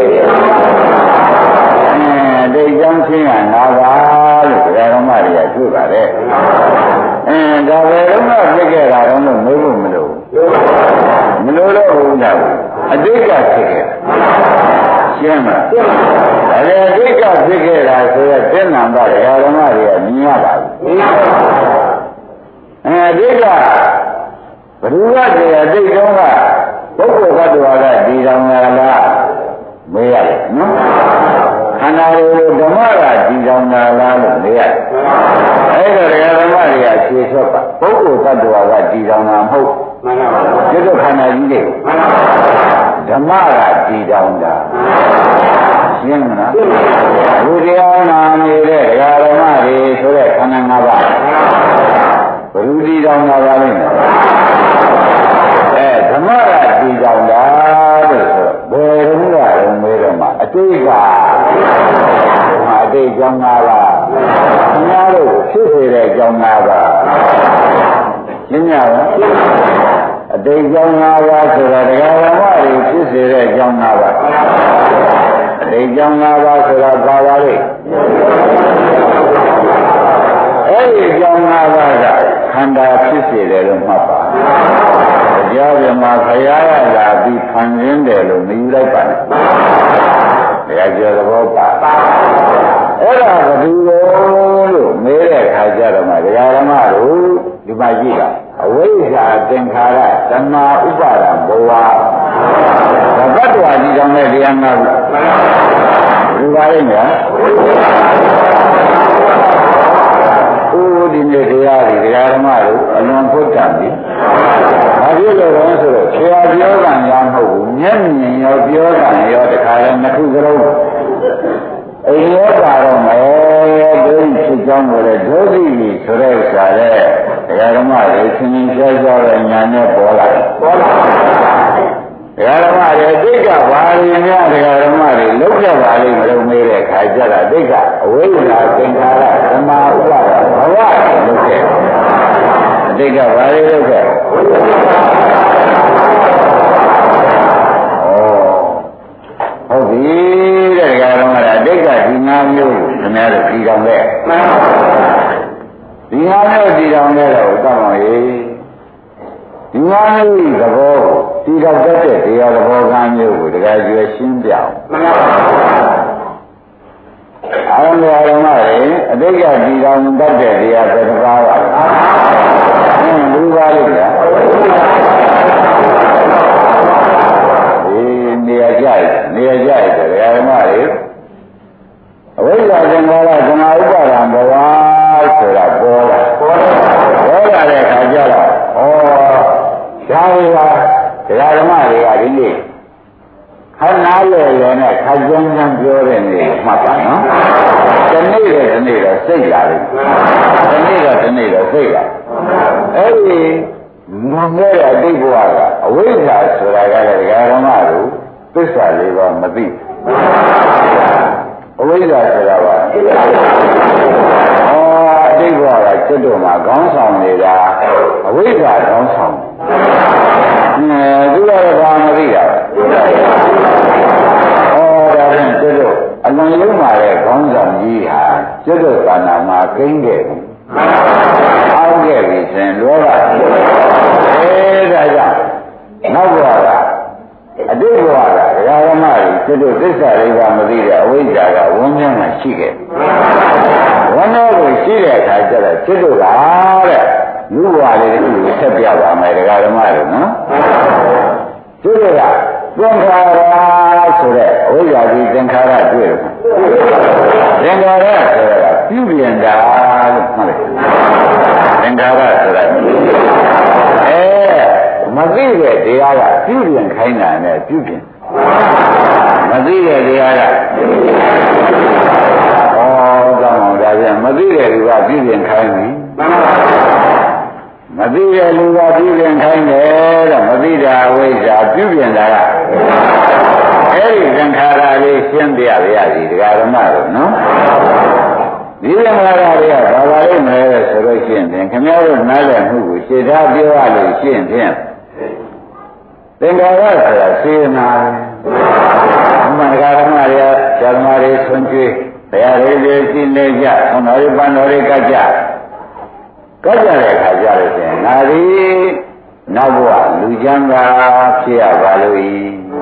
Speaker 2: အတိတ်ကြောင့်ချင်းရငါးပါးလို့ဘုရားဓမ္မတွေကတွေ့ပါတယ်အင်းဒါပဲတော့မှဖြစ်ခဲ့တာတော့မေးဖို့မလိုမလိုတော့ဘူးလားအတိတ်ကဖြစ်ခဲ့ရှင်းမလားအဲ့ဒါအတိတ်ကဖြစ်ခဲ့တာဆိုတော့တင်နာမဘုရားဓမ္မတွေကမြင်ရပါဘူးအဲဒီကဘ누구ကတည်းကတိတ်တုံးကပုဂ္ဂိုလ်ကတ္တဝါကဒီတော်ငါလားမေးရတယ်နော်ခန္ဓာကိုယ်ဓမ္မကဒီတော်ငါလားလို့မေးရတယ်အဲ့ဒါတရားဓမ္မတွေကဖြေထွက်ပါပုဂ္ဂိုလ်ကတ္တဝါကဒီတော်ငါမဟုတ်မှန်ပါပါဒီလိုခန္ဓာကြီးတွေမှန်ပါပါဓမ္မကဒီတော်တာရှင်းမလားဘုရားနာနေတဲ့တရားဓမ္မတွေဆိုတဲ့ခန္ဓာ၅ပါးဘုရုဒီတော်မှာပါလိမ့်မယ်အဲဓမ္မကဒီတော်တာလို့ဆိုဘယ်တော့မှတော့မေးတော့မှအတိတ်ကအတိတ်ကြောင့်လားခင်ဗျားတို့ဖြစ်စေတဲ့အကြောင်းလားပါရှင်းရပါအတိတ်ကြောင့်လားပါဆိုတာတရားဓမ္မတွေဖြစ်စေတဲ့အကြောင်းလားပါအတိတ်ကြောင့်လားပါဆိုတာပါပါလိမ့်အဲ့ဒီကြောင့်လားပါကခန္ဓာဖြစ်စေတယ်လို့မှတ်ပါတရားပြမှာခရရလာပြီးခံရင်းတယ်လို့မယူလိုက်ပါနဲ့တရားကျော်သဘောပါအဲ့ဒါဘယ်သူလို့မေးတဲ့အခါကျတော့မှတရားဓမ္မတို့ဒီမှာကြည့်တာအဝိဇ္ဇာသင်္ခါရသမာဥပါဒံဘဝသတ္တဝါကြီးကြောင့်လည်းတရားငါးခုဒီပါလိမ့်မယ်ဒီနေ့တရားတွေတရားဓမ္မတို့အလွန်ဖွတ်တတ်ပြီ။ဘာဖြစ်လို့လဲဆိုတော့ဆရာပြောတာညာမဟုတ်ဘူး။မျက်မြင်ရောပြောတာရောတခါလဲနှစ်ခုစလုံးအိမ်ရောပါတော့မယ်ဒုဖြစ်ကြောင်းကိုလည်းဒုသိပြီဆိုတဲ့ဥစ္စာလဲတရားဓမ္မတွေသင်္ကြန်ကြောတဲ့ညာနဲ့ပေါ်လာတယ်။ပေါ်လာတရားဓမ္မတွေအတိတ်ကဘာတွေများတရားဓမ္မတွေလောက်ကြပါလိမ့်မလို့မေးတဲ့အခါကျတော့အတိတ်ကအဝိဇ္ဇာသင်္ခါရသမာဥပါဒဘဝလောက်ခဲ့အတိတ်ကဘာတွေလောက်ခဲ့ဩဟုတ်ပြီတဲ့တရားဓမ္မတွေအတိတ်ကဒီငါးမျိုးခင်ဗျားတို့ဒီကောင်တဲ့ဒီငါးမျိုးဒီကောင်တဲ့တော့တောင်းပါရဲ့ဒီငါးမျိုးသဘောဒီတော့တတ်တဲ့တရားသဘောကမျိုးကိုတရားကျွဲရှင်းပြအောင်မှန်ပါပါအောင်တော်ဓမ္မတွေအတိတ်ကဒီတော်တတ်တဲ့တရားသဘောပါပါအင်းလူပါလိမ့်လားဒီနေရာကြိုက်နေရာကြိုက်တဲ့တရားဓမ္မတွေအဝိဇ္ဇာသင်္ခါရသမာဥပါဒံဘဝဆိုတာပေါ်လာပေါ်လာတဲ့အခါကျတော့ဩဒါရီကတရားဓမ္မတွေကဒီနေ့ခဏလေလေနဲ့ခကြမ်းကြမ်းပြောတဲ့နေမှတ်ပါနော်။ဒီနေ့ကဒီနေ့တော့စိတ်လာတယ်။ဒီနေ့ကဒီနေ့တော့စိတ်လာ။အဲ့ဒီငုံခဲ့တဲ့အတိတ်ဘဝကအဝိဇ္ဇာဆိုတာကလည်းတရားဓမ္မတို့သစ္စာလေးပါမသိဘူး။အဝိဇ္ဇာဆိုတာကဩအတိတ်ဘဝကစိတ်တော်မှာခေါင်းဆောင်နေတာအဝိဇ္ဇာခေါင်းဆောင်အဲသူကတော့ဘာမသိတာဩဒါဖြင့်ကျွတ်တို့အလွန်လုံးပါတဲ့ခေါင်းဆောင်ကြီးဟာကျွတ်တို့သာနာမှာကိန်းခဲ့ပြီအောက်ခဲ့ပြီဆိုရင်လောကအဲဒါကြောင့်နောက်ဘဝကအတိတ်ဘဝကဒကာဓမ္မတွေကျွတ်တို့သစ္စာလေးပါမသိတဲ့အဝိဇ္ဇာကဝန်းကျန်းမှရှိခဲ့ဝန်းတော်ကိုရှိတဲ့အခါကျတော့ကျွတ်တို့ကတဲ့လူဘဝလေးတစ်ခုကိုဆက်ပြပါမယ်ဒကာဓမ္မတွေနော်ဒီလိုကသင်္ခါရဆိုတဲ့အဝိဇ္ဇာကြီးသင်္ခါရတွေ့တယ်သင်္ခါရဆိုတာပြုပြင်တာလို့မှတ်လိုက်သင်္ခါရဆိုတာအဲမသိတဲ့တရားကပြုပြင်ခိုင်းတာနဲ့ပြုပြင်မသိတဲ့တရားကဩကောင်းအောင်ဒါဒါပြန်မသိတဲ့လူကပြည်ပြင်ခိုင်းပြီမသိတဲ့လူကပြည်ပြင်ခိုင်းတယ်တော့မသိတာဝိဇ္ဇာပြုပြင်တာကအဲ့ဒီသင်္ခါရလေးရှင်းပြရရစီဒကာဓမ္မတို့နော်ဒီသင်္ခါရတွေကဘာပါလိမ့်မလဲဆိုလို့ရှိရင်ခင်ဗျားတို့နားလည်မှုကိုရှင်းထားပြောရလို့ရှိရင်ဖြင့်သင်္ခါရဆိုတာစေနာအမှန်တရားဓမ္မတွေဓမ္မတွေဆွံ့ကျွေးဘုရားလေးလေးသိနေကြဆံတော်တွေပန်းတော်တွေကကြကကြတဲ့အခါကြလို့ရှိရင်ငါဒီနောက်ဘဝလူချမ်းသာဖြစ်ရပါလို့ဤ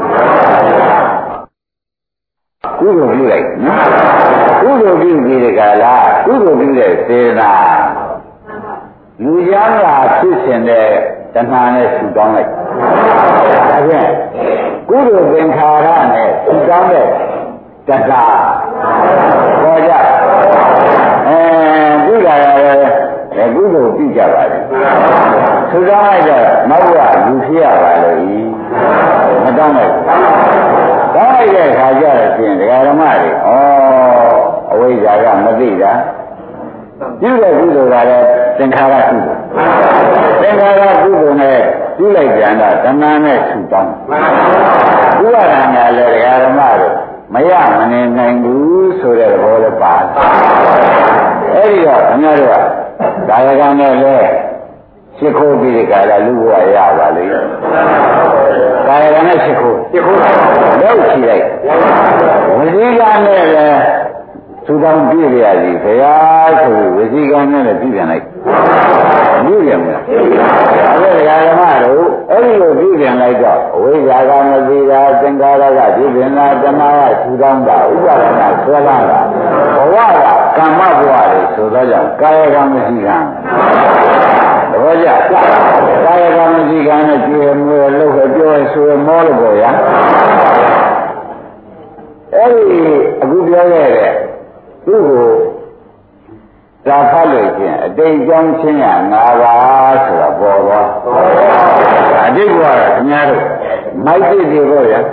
Speaker 2: ကုသိုလ်ပြုလိုက်နော်ကုသိုလ်ပြုပြီးဒီကလာကုသိုလ်ပြုတဲ့စေနာလူချမ်းသာဖြစ်စဉ်တဲ့တဏှာနဲ့ဆူတောင်းလိုက်ဒါဖြင့်ကုသိုလ်သင်္ခါရနဲ့ဆူတောင်းတဲ့တဏှာပေါ်ကြအဲကုသိုလ်ရတယ်ကုသိုလ်ပြုကြပါလေဆူတောင်းလိုက်တော့နောက်ဘဝလူဖြစ်ရပါလို့ဤမတောင်းလိုက်တောင်းလိုက်တဲ့အခါကျတော့ဖြင့်ဒကာဓမ္မတွေဩအဝိဇ္ဇာကမသိတာပြုတဲ့ကုသိုလ်ကလည်းသင်္ခါရကုသိုလ်သင်္ခါရကုသိုလ်နဲ့ပြုလိုက်ပြန်တော့တဏှာနဲ့ဆူတောင်းဥပါဒဏ်ကလည်းဒကာဓမ္မတို့မရမနေနိုင်ဘူးဆိုတဲ့သဘောလည်းပါအဲ့ဒီတော့ခင်ဗျားတို့ကဒါရကနဲ့လဲရှ िख ိုးပြီးဒီကလာလူဘဝရပါလိမ့်ဒါရကနဲ့ရှ िख ိုးရှ िख ိုးလောက်ချီလိုက်ဝစီကနဲ့လည်းသူတောင်းပြည့်ရစီဘုရားဆိုဝစီကနဲ့လည်းပြည့်ပြန်လိုက်ပြည့်ပြန်မလားအဲ့ဒါဓမ္မတို့အဲ့ဒီလိုပြည့်ပြန်လိုက်တော့အဝိဇ္ဇာကမသိတာသင်္ခါရကပြည့်ပြန်တာတဏှာကသူတောင်းတာဥပါဒနာဆွဲလာတာဘဝကကမ္မဘဝတွေဆိုတော့ကြောင့်ကာယကံမရှိကံသဘောကျကာယကံမရှိကံနဲ့ကြွေမွေလှုပ်ခဲ့ပြောဆိုမောလို့ပေါ့ဗျာအဲ့ဒီအခုပြောခဲ့တဲ့သူ့ကိုသာဖတ်လို့ချင်းအတိတ်ကြောင်းချင်းရ၅ပါးဆိုတာပေါ်သွားအတိတ်ကခင်ဗျားတို့မိုက်တိတွေပေါ့ဗျာ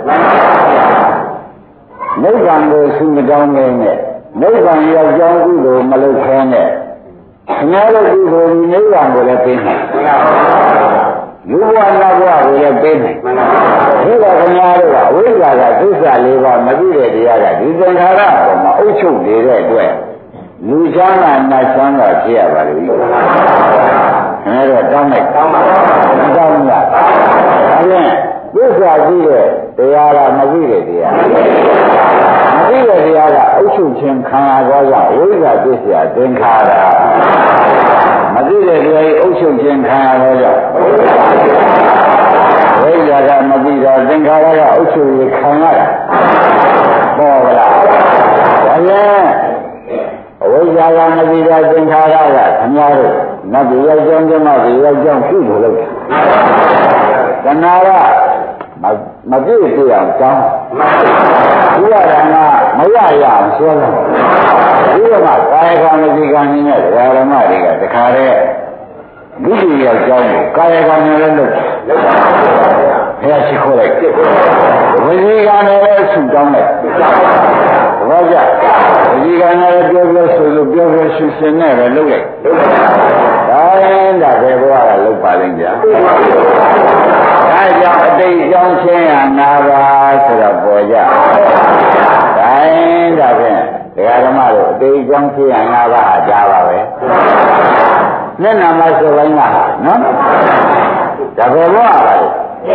Speaker 2: နိဗ္ဗာန်ကိုဆူမတောင်းနေနဲ့နိဗ္ဗာန်ရောက်ကြောင်းကုသိုလ်မလုပ်ခဲနဲ့ခင်ဗျားတို့ကုသိုလ်နိဗ္ဗာန်ကိုလည်းပေးနိုင်လူဘဝနောက်ဘဝကိုလည်းပေးနိုင်ဒီကခင်ဗျားတို့ကအဝိဇ္ဇာကသစ္စာလေးပါးမသိတဲ့တရားကဒီသင်္ခါရပေါ်မှာအုပ်ချုပ်နေတဲ့အတွက်လူချမ်းသာနတ်ချမ်းသာဖြစ်ရပါလိမ့်မယ်ခင်ဗျားတို့တောင်းလိုက်တောင်းပါမတောင်းဘူးလားဒါဖြင့်သစ္စာရှိတဲ့တရားကမသိတဲ့တရားမသိတဲ့တရားကအုပ်ချုပ်ခြင်းခံရသောကြောင့်ဝိဇ္ဇာသစ္စာသင်္ခါရမသိတဲ့တရားအုပ်ချုပ်ခြင်းခံရသောကြောင့်ဝိဇ္ဇာကမသိတာသင်္ခါရကအုပ်ချုပ်ခြင်းခံရတာပေါ်ပါလားဒါလည်းအဝိဇ္ဇာကမသိတာသင်္ခါရကခင်ဗျားတို့နတ်ပြည်ရောက်ကြောင်းဓမ္မပြည်ရောက်ကြောင်းပြုလို့လုပ်တယ်တဏှာကမပြည့်ပြည့်အောင်ကြောင်းဥပါဒနာမရရအောင်ဆွဲလာဒီကမှာကာယကံမသိကံနဲ့ဓမ္မတွေကတခါတည်းဒုတိယကြောင်းကိုကာယကံနဲ့လည်းလုပ်လုပ်ပါဘုရားရှိခိုးလိုက်ဝိဇိကံနဲ့လည်းဆူတောင်းလိုက်ဘာကြဝိဇိကံနဲ့ပြောပြောဆိုဆိုပြောပြောရှုရှင်နဲ့ပဲလုပ်လိုက်ဒါရင်ဒါပဲဘုရားကလုပ်ပါလိမ့်ဗျာဒါကြောင့်အတိတ်ကြောင့်ချင်းရနာပါဆိုတော့ပေါ်ကြဒါရင်ဒါဖြင့်ဒကာဓမ္မတို့အတိတ်ကြောင့်ချင်းရနာပါအကြပါပဲမျက်နှာမှာဆိုပိုင်းကနော်ဒါပဲဘုရားပါ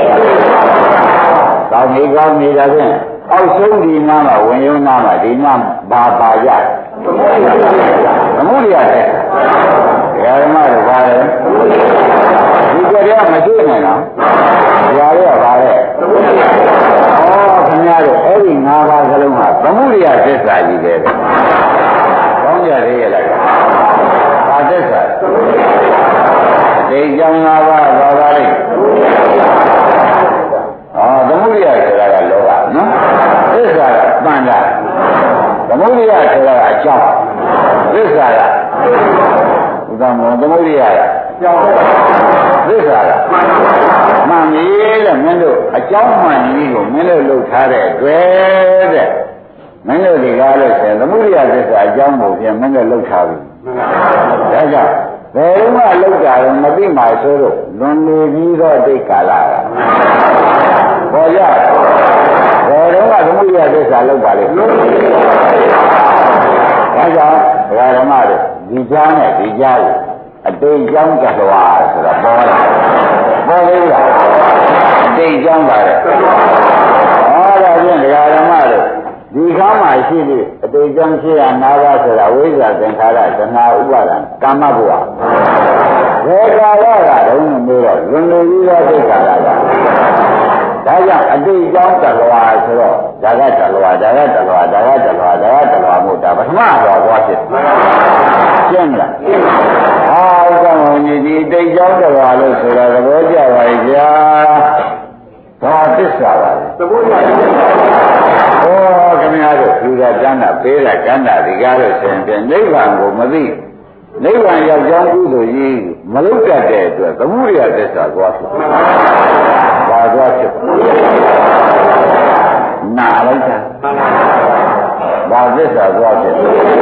Speaker 2: ကောင်းပြီကောင်းပြီဒါဖြင့်အောက်ဆုံးဒီနားမှာဝင်ရုံနားမှာဒီနားဘာပါကြသမုဒိယတဲ့ဓမ္မတို့ပါတယ်ဒီကြရမရှိနိုင်တော့ဓာရရပါလေဩခင်ဗျားတို့အဲ့ဒီ၅ပါးစလုံးဟာသမုဒိယသစ္စာကြီးပဲကောင်းကြသေးရဲ့လားဘာသစ္စာဒီကြောင့်၅ပါးပါပါလိမ့်ဩသမုဒိယဆိုတာကလောဘနော်သစ္စာကတန်တာသမုဒိယဆိုတာကအကြောင်းသစ္စာကဥဒ္ဒမောသမုဒိယကအကြောင်းသစ္စာကမှန်ပြီတဲ့မင်းတို့အကြောင်းမှန်ကြီးကိုမင်းတို့လှုပ်ထားတဲ့အတွက်တဲ့မင်းတို့ဒီကားလို့ဆိုရင်သမုဒိယသစ္စာအကြောင်းကိုပြန်မင်းတို့လှုပ်ထားပြီဒါကြောင့်ဘယ်တော့မှလှုပ်တာတော့မသိမှဆိုတော့လွန်နေပြီးတော့ဒိတ်ကာလကပေါ်ရဘယ်တော့မှသမုဒိယသစ္စာလှုပ်ပါလေဒါကြောင့်ဒကာဓမ္မတို့ဒီကြားနဲ့ဒီကြားကိုအတိတ်ကြောင်းကတော်ဆိုတာပေါ်လာပေါ်သေးလားအတိတ်ကြောင်းပါလေဟောဒါဖြင့်ဒကာဓမ္မတို့ဒီခါမှရှိသည့်အတိတ်ကြောင့်ရှိရနာပါဆိုတာဝိဇ္ဇာသင်္ခါရသနာဥပါဒံကာမဘဝဘယ်ကာလကတုန်းကမျိုးတော့လွန်လူကြီးသောဒိဋ္ဌာရကဒါကြောင့်အတိတ်ကြောင့်တလဝါဆိုတော့ဒါကတလဝါဒါကတလဝါဒါကတလဝါဒါကတလဝါမို့ဒါပထမတော့သွားဖြစ်ရှင်းလားဟာဥက္ကမောကြီးဒီအတိတ်ကြောင့်တလဝါလို့ဆိုတော့သဘောကျပါရဲ့ဗျာဘာသစ္စာပါလဲသဘောကျပါဩခင်ဗျားတို့လူသာကျမ်းတာပေးတာကမ်းတာဒီကားလို့ဆိုရင်ပြန်နိဗ္ဗာန်ကိုမသိနိဗ္ဗာန်ရောက်ကြောင်းကုသိုလ်ကြီးမလုပ်တတ်တဲ့အတွက်သမုဒိယသစ္စာသွားဖြစ်ဘာသွားဖြစ်နာလိုက်တာဘာသစ္စာသွားဖြစ်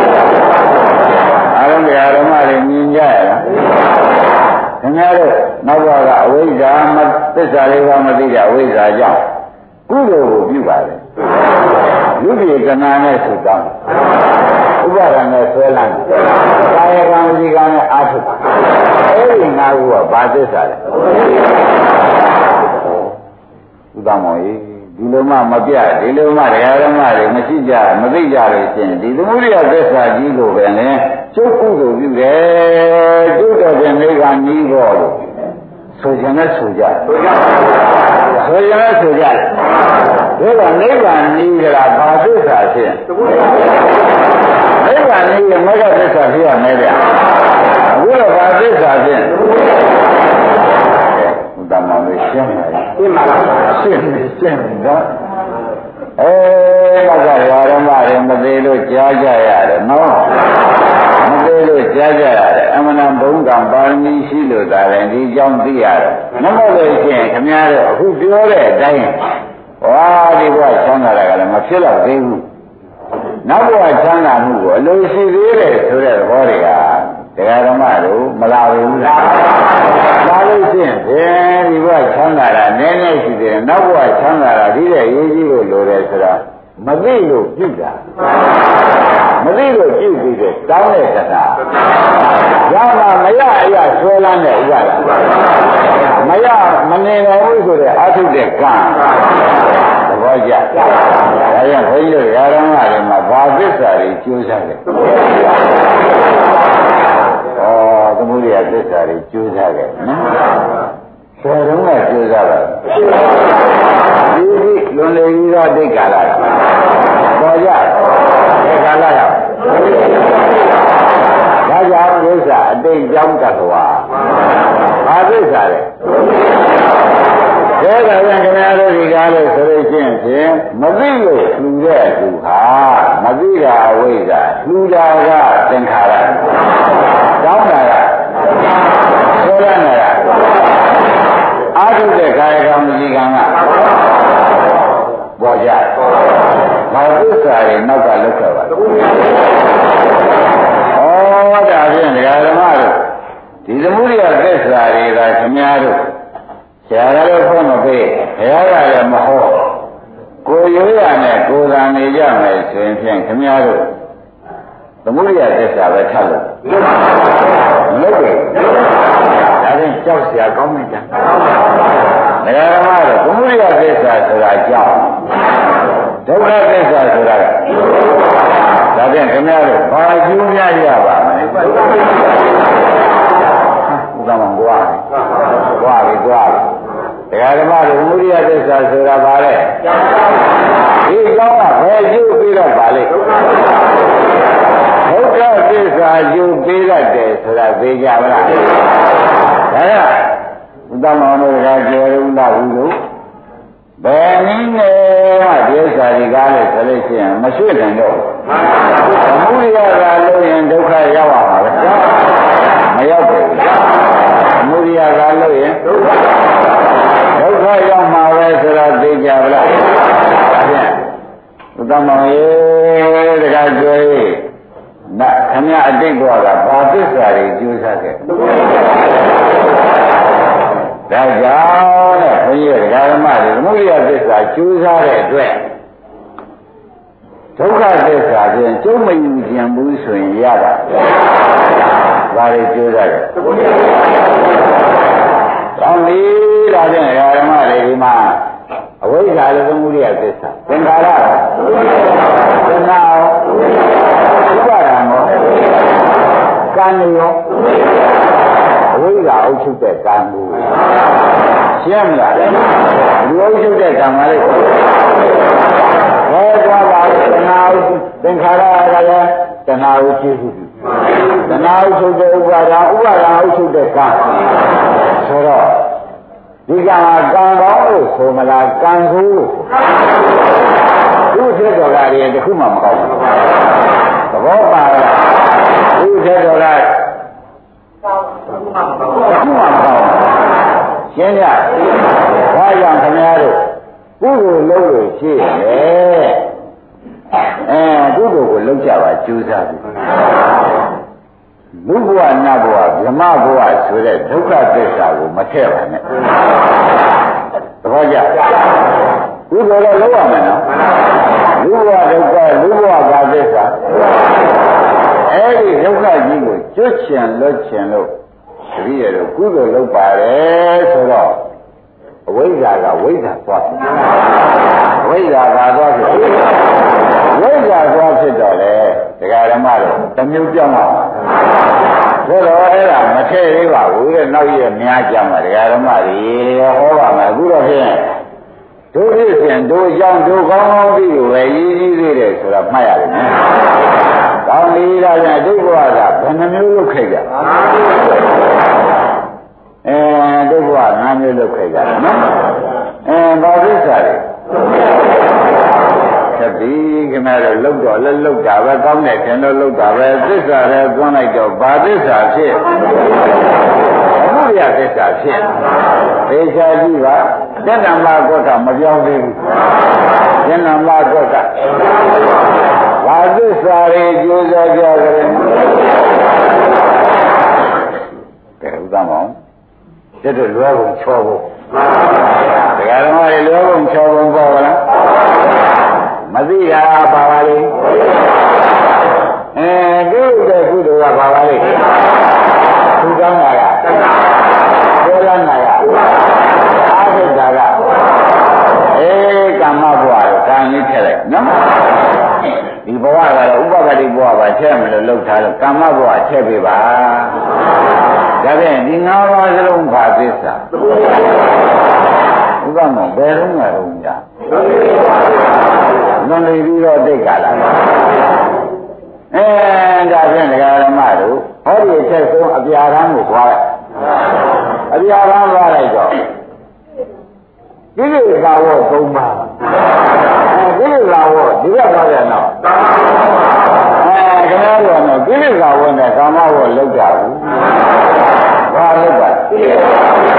Speaker 2: အာရုံဓမ္မတွေမြင်ကြရလားခင်ဗျားတို့နောက်ဘကအဝိဇ္ဇာမသစ္စာလေးပါးမသိကြအဝိဇ္ဇာကြောင့်ကုသိုလ်ကိုပြုပါတယ်လူကြီးကနာနဲ့ဆုတောင်းဥပါဒဏ်နဲ့ဆွဲလန်းကာယကံဝစီကံနဲ့အာထုအဲ့ဒီငါးခုကဘာသစ္စာလဲဥဒ္ဒမောကြီးဒီလိုမှမပြဒီလိုမှတရားဓမ္မတွေမရှိကြမသိကြလို့ရှင်ဒီသမုဒိယသစ္စာကြီးကိုပဲလေကျုပ်ကုသိုလ်ပြုတယ်ကျုပ်တော်ပြန်နေကနီးပေါ်လို့ဆိုကြနဲ့ဆိုကြဆိုကြဆိုကြနဲ့ဆိုကြဒါကနိဗ္ဗာန်ကြီးကဘာသစ္စာဖြစ်နိဗ္ဗာန်ကြီးရဲ့မဂ္ဂသစ္စာဖြစ်ရမယ်ဗျအခုတော့ဘာသစ္စာဖြစ်ဥဒ္ဒမောလေးရှင်းတယ်ရှင်းပါလားရှင်းတယ်ရှင်းတော့အဲမကရာဓမ္မတွေမသေးလို့ကြားကြရတယ်နော်မသေးလို့ကြားကြရတယ်အမှန်တန်ဘုံကံပါရမီရှိလို့ဒါလည်းဒီကြောင့်သိရတယ်မဟုတ်လို့ရှိရင်ခင်ဗျားတို့အခုပြောတဲ့အတိုင်းဝါဒီဘဝချမ်းသာတာကလည်းမဖြစ်တော့သေးဘူးနောက်ဘဝချမ်းသာမှုကိုအလိုရှိသေးတယ်ဆိုတဲ့သဘောတွေကတရားဓမ္မတို့မလာဘူးလားလာလို့ရှိရင်ဘယ်ဒီဘဝချမ်းသာတာနည်းနည်းရှိတယ်နောက်ဘဝချမ်းသာတာဒီတဲ့ရေးကြီးကိုလိုတယ်ဆိုတာမသိလို့ပြုတာမသိလို့ပြုပြီးတဲ့တောင်းတဲ့တရားရမှာမရအရာဆွဲလန်းတဲ့ဥပါဒမရမနေနိုင်ဘူးဆိုတဲ့အာထုတဲ့ကံသဘောကျဒါကြောင့်ဘုန်းကြီးတို့ဓမ္မတွေမှာဘာသစ္စာတွေကျိုးစားတယ်ဩသမုဒိယသစ္စာတွေကျိုးစားတယ်နော်ဆယ်တုံးကကျိုးစားပါဒီဒီလွန်လေပြီးတော့ဒိတ်ကာလပေါ်ကြဒိတ်ကာလရောက်ဒါကြောင့်ဒိဋ္ဌာအတိတ်ကြောင့်တတ်သွားဘာသစ္စာလဲဒါကပြန်ခင်ဗျားတို့ဒီကားလို့ဆိုလို့ရှိရင်မသိလို့လူတဲ့သူဟာမသိတာအဝိဇ္ဇာလူတာကသင်္ခါရတောင်းတာကဆွဲလန်းတာကအာထုတဲ့ကာယကံဝစီကံကပေါ်ကြဘာသစ္စာတွေနောက်ကလောက်ခဲ့ပါဩဒါဖြင့်ဒကာဓမ္မတို့ဒီသမုဒိယသစ္စာတွေကခင်ဗျားတို့ဆရာတော်ဖွင့်မပေးဘုရားကလည်းမဟောကိုရိုးရနဲ့ကိုယ်သာနေကြမယ်ဆိုရင်ဖြင့်ခင်ဗျားတို့သမုဒိယသစ္စာပဲထပ်လို့မလုပ်ဘူးဒါဖြင့်ကြောက်เสียကောင်းမှကြဒကာဓမ္မတို့သမုဒိယသစ္စာဆိုတာကြောက်ဒုက္ခသစ္စာဆိုတာကဒါဖြင့်ခင်ဗျားတို့ဘာကျိုးများရပါမလဲဥဒ္ဒမကွာကွာပြီကွာပြီတရားဓမ္မတို့သမုဒိယသစ္စာဆိုတာဘာလဲဒီကြောင့်ကဘယ်ကျိုးပြီးတော့ပါလိမ့်ဒုက္ခသစ္စာကျိုးပြီးတတ်တယ်ဆိုတာသိကြပါလားဒါကဥဒ္ဒမတို့ကကျေရုံးလာဘူးလို့ဘယ်နည်းနဲ့မှဒီဥစ္စာတွေကားလို့ဆိုလို့ရှိရင်မရွှေ့နိုင်တော့သမုဒိယကလို့ရင်ဒုက္ခရောက်ပါမှာပဲမရောက်ဘူးသမုဒိယကလို့ရင်ဒုက္ခဒုက္ခရောက်မှာပဲဆိုတာသိကြပါလားဒါဖြင့်ဥဒ္ဒမောရေများအတိတ်ဘဝကဘာသစ္စာတွေကျိုးစားခဲ့ဒါကြောင့်တဲ့ဘုန်းကြီးဓမ္မတွေသမုဒိယသစ္စာကျိုးစားတဲ့အတွက်ဒုက္ခသစ္စာဖြင့်ကျုံးမယူခြင်းဘူးဆိုရင်ရတာဘာတွေကျိုးစားခဲ့ကောင်းပြီဒါဖြင့်ဓမ္မတွေဒီမှာအဝိဇ္ဇာလည်းသမုဒိယသစ္စာသင်္ခါရသင်္ခါရဥပါဒံရောကံရောအဝိဇ္ဇာအုပ်ချုပ်တဲ့ကံကိုရှင်းမလားလူအုပ်ချုပ်တဲ့ကံမလေးဘယ်သွားပါလဲသနာဥသင်္ခါရကလည်းတဏှာဥရှိစုတဏှာဥချုပ်တဲ့ဥပါဒံဥပါဒံအုပ်ချုပ်တဲ့ကံဆိုတော့ဒီကံကံကောင်းလို့ဆိုမလားကံဆိုးလို့သူ့ဖြစ်တော်ကလည်းတခုမှမကောင်းဘူးသဘောပါလားသူ့ဖြစ်တော်ကတခုမှမကောင်းရှင်းကြဘာကြောင့်ခင်ဗျားတို့ကုသိုလ်လုပ်လို့ရှိရဲ့အဲကုသိုလ်ကိုလုပ်ကြပါကြိုးစားပြီလူဘဝနတ်ဘဝဗြဟ္မဘဝဆိုတဲ့ဒုက္ခသစ္စာကိုမထည့်ပါနဲ့သဘောကျကုသိုလ်လည်းလုပ်ရမယ်နော်လူဘဝဒုက္ခလူဘဝဘာသစ္စာအဲဒီဒုက္ခကြီးကိုကျွတ်ချင်လွတ်ချင်လို့တပည့်ရတို့ကုသိုလ်လုပ်ပါတယ်ဆိုတော့အဝိဇ္ဇာကဝိဇ္ဇာသွားတယ်ဝိဇ္ဇာကသွားဖြစ်ဝိဇ္ဇာသွားဖြစ်တော့လေဒကာဓမ္မတို့တမျိုးပြောင်းပါဆိုတော့အဲ့ဒါမထည့်သေးပါဘူးတဲ့နောက်ရများကြမှာဒကာဓမ္မတွေဟောပါမယ်အခုတော့ဖြင့်တို့ဖြစ်စဉ်တို့အကြောင်းတို့ကောင်းကောင်းသိလို့ပဲရည်ရည်သေးတယ်ဆိုတာမှတ်ရတယ်နော်ကောင်းပြီလားဗျာဒုက္ခဝါဒဘယ်နှမျိုးလုပ်ခဲ့ကြအဲဒုက္ခဝါဒ၅မျိုးလုပ်ခဲ့ကြတယ်နော်အဲဘာသစ္စာတွေသက်ပြီးခင်ဗျားတို့လုတ်တော့လည်းလုတ်တာပဲကောင်းတယ်ခင်တော့လုတ်တာပဲသစ္စာလည်းသွန်းလိုက်တော့ဘာသစ္စာဖြစ်အမှုရသစ္စာဖြစ်သေချာကြည့်ပါသစ္စာမကွက်ကမပြောင်းသေးဘူးသစ္စာမကွက်ကဘာသစ္စာတွေကြိုးစားကြကြတယ်ကဲဥဒ္ဒမောင်တဲ့တို့လွယ်ကုန်ချောဖို့ဒကာဓမ္မတွေလွယ်ကုန်ချောကုန်ပေါ့လားမသိတာပါပါလေအဲဒီတဲ့ကုသိုလ်ကပါပါလေသူကောင်းတာကပြောရနာကအာဟုတာကအေကမ္မဘဝကိုကံလေးထည့်လိုက်နော်ဒီဘဝကတော့ဥပပတ္တိဘဝပါထည့်မလို့လှုပ်ထားလို့ကမ္မဘဝထည့်ပေးပါဒါဖြင့်ဒီငါးပါးစလုံးဘာသစ္စာဥပမောဘယ်တော့မှတော့ညာလွန်လေပြီးတော့တိတ်ကလာအဲဒါဖြင့်ဒကာဓမ္မတို့ဟောဒီအချက်ဆုံးအပြာရမ်းကိုသွားလိုက်အပြာရမ်းသွားလိုက်တော့ကိလေသာဝတ်သုံးပါးအဲကိလေသာဝတ်ဒီကသွားပြန်တော့အဲခင်ဗျားတို့ကတော့ကိလေသာဝတ်နဲ့ကာမဝတ်လောက်ကြဘူးဘာလောက်ပါကိလေသာ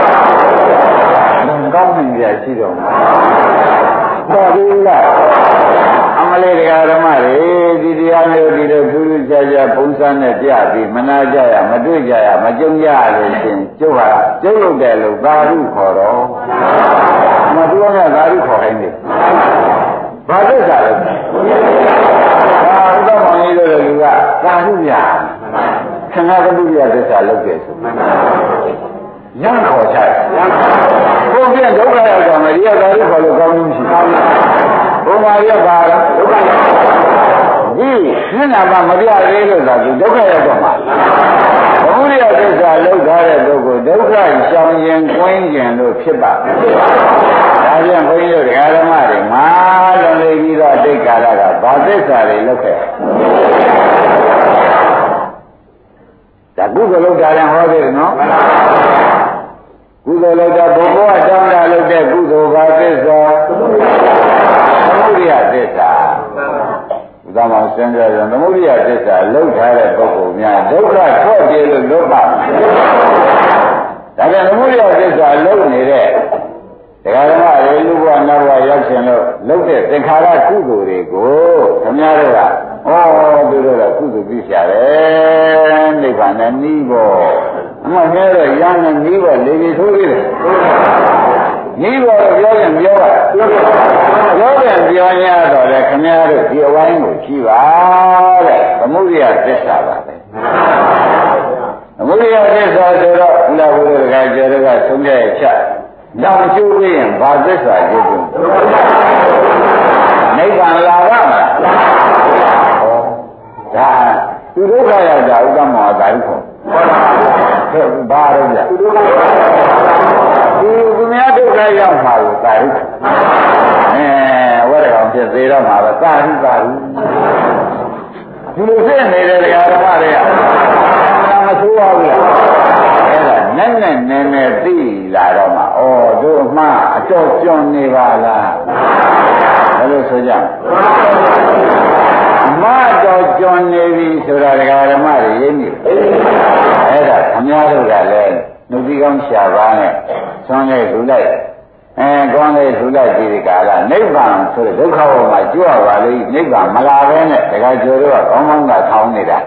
Speaker 2: ကောင်းနေကြရှိတော့မှာတော်ပြီလားအမလေးတရားဓမ္မတွေဒီတရားမျိုးဒီလိုသူကြကြပုံစံနဲ့ပြပြီးမနာကြရမတွေ့ကြရမကြုံကြရလို့ရှင်ကျုပ်ဟာကျုပ်လုပ်တယ်လို့သာဓုခေါ်တော့မပြောနဲ့သာဓုခေါ်ခိုင်းတယ်ဘာသစ္စာလဲဘာဥဒ္ဒမောင်ကြီးတို့လူကသာဓုရခဏကတုရသစ္စာလုပ်တယ်ဆိုရံခေါ်ချတယ်ဘုရားဒုက္ခရောက်တော့မယ်ဒီကသာဓုခေါ်လို့ကောင်းမှုမရှိဘူးဘုမာရပါလားဒုက္ခရောက်ဒီမျက်နှာပါမပြသေးလို့သာဒီဒုက္ခရောက်တော့မှာဘုရားသစ္စာလောက်ထားတဲ့ပုဂ္ဂိုလ်ဒုက္ခရှောင်ရင်ကွင်းကျင်လို့ဖြစ်ပါဒါပြန်ဘုန်းကြီးတို့ဒကာဓမ္မတွေမာလုံးလေးပြီးတော့အတိတ်ကာလကဘာသစ္စာတွေလောက်ခဲ့ဒါကုသိုလ်လောက်တာလည်းဟောသေးတယ်နော်ကုသိုလ်လောက်တာဘုရားတောင်းတာလုပ်တဲ့ကုသိုလ်ဘာသစ္စာသမုဒိယသစ္စာဥဒ္ဒမောင်စဉ်းစားရင်သမုဒိယသစ္စာလောက်ထားတဲ့ပုဂ္ဂိုလ်များဒုက္ခထွက်ပြေးလို့လွတ်ပါဒါပြန်သမုဒိယသစ္စာလောက်နေတဲ့ဒကာဓမ္မတွေလူဘဝနတ်ဘဝရောက်ရှင်လို့လုပ်တဲ့သင်္ခါရကုသိုလ်တွေကိုခင်ဗျားတို့ကဩသူတို့ကကုသိုလ်ပြုရှာတယ်နိဗ္ဗာန်နဲ့နီးပေါ့အမှန်နဲ့တော့ရမ်းနဲ့နီးပေါ့လေကြီးထိုးသေးတယ်နီးပေါ့ပြောရင်ပြောပါပြောရင်ပြောရတော့လေခင်ဗျားတို့ဒီအဝိုင်းကိုရှိပါတဲ့သမုဒိယသစ္စာပါပဲသမုဒိယသစ္စာဆိုတော့ဘုရားဘုရားကကျေတော့ကသုံးပြရဲ့ချက်နောက်ကျိုးပြီးရင်ဘာသစ္စာကျိုးကျိုးနိဗ္ဗာန်လာပါမလားဒါသူဒုက္ခရောက်တာဥက္ကမောသာရုခေါ်တယ်ဘာလို့လဲသူဒုက္ခဒီသူများဒုက္ခရောက်မှာကိုသာရုအဲဝရကောင်ဖြစ်သေးတော့မှာပဲသာရုသာရုဒီလိုဖြစ်နေတဲ့တရားဓမ္မတွေကမဆိုးပါဘူးလားအဲ့ဒါနဲ့နဲ့နဲ့နဲ့သိလာတော့မှဩတို့မှအကျော်ကျွန်းနေပါလားဘယ်လိုဆိုကြမတော်ကျွန်းနေပြီဆိုတာဒကာဓမ္မတွေရင်းနေအဲ့ဒါခမည်းတော်ကလည်းနှုတ်ပြီးကောင်းရှာပါနဲ့ဆွမ်းလေးလူလိုက်အဲကောင်းလေးလူလိုက်ဒီကာလနိဗ္ဗာန်ဆိုတဲ့ဒုက္ခဘဝမှာကြွရပါလိမ့်နိဗ္ဗာန်မလာပဲနဲ့ဒကာကျော်တို့ကကောင်းကောင်းကထောင်းနေတာ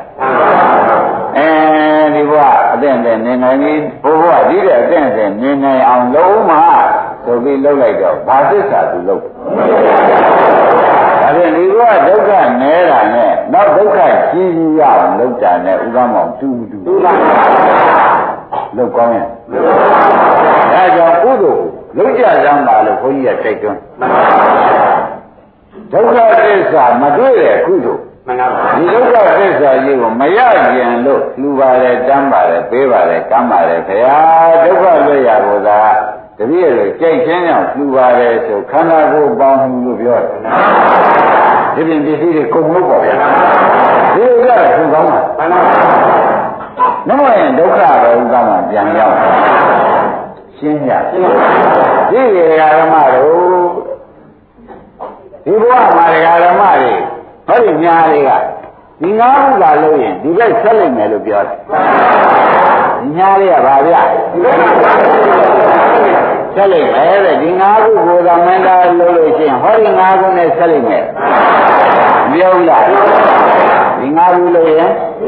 Speaker 2: အဲဒီဘဝအသင့်တဲ့နေနိုင်ပြီဘိုးဘဝဒီတဲ့အသင့်တဲ့နေနိုင်အောင်လုံးမဆိုပြီးလှုပ်လိုက်တော့ဘာသစ္စာသူလှုပ်ဒါဖြင့်ဒီဘဝဒုက္ခနဲတာနဲ့နောက်ဒုက္ခကြီးကြီးရအောင်လှုပ်တာနဲ့ဥပမောင်တူတူတူပါလှုပ်ကောင်းရင်ဒါကြောင့်ကုသိုလ်လှုပ်ကြစမ်းပါလို့ဘုန်းကြီးကတိုက်တွန်းဒုက္ခသစ္စာမတွေ့တဲ့ကုသိုလ်ဒီဒုက္ခသစ္စာကြီးကိုမရကျင်လို့လှူပါတယ်တမ်းပါတယ်ပေးပါတယ်ကမ်းပါတယ်ခင်ဗျာဒုက္ခလွတ်ရကိုသာတပည့်တွေကြိတ်ချင်းကြောင့်လှူပါတယ်ဆိုခန္ဓာကိုယ်ပေါင်းမှုလို့ပြောတယ်ဒီပြင်ပစ္စည်းတွေကုန်လို့ပေါ့ဗျာဒီဥစ္စာကသူကောင်းတာနမောရင်ဒုက္ခပဲဥစ္စာမှပြန်ရောက်ရှင်းကြဒီရေဓမ္မတို့ဒီဘဝမှာဓမ္မတွေဟောဒီညာတွေကဒီငါးခုသာလို့ရင်ဒီဘက်ဆက်လိုက်မယ်လို့ပြောတယ်ဒီညာတွေကဘာဗျဆက်လိုက်မယ်တဲ့ဒီငါးခုကိုသာမင်းသားလို့လို့ရှိရင်ဟောဒီငါးခုနဲ့ဆက်လိုက်မယ်ပြောလားဒီငါးခုလို့ရင်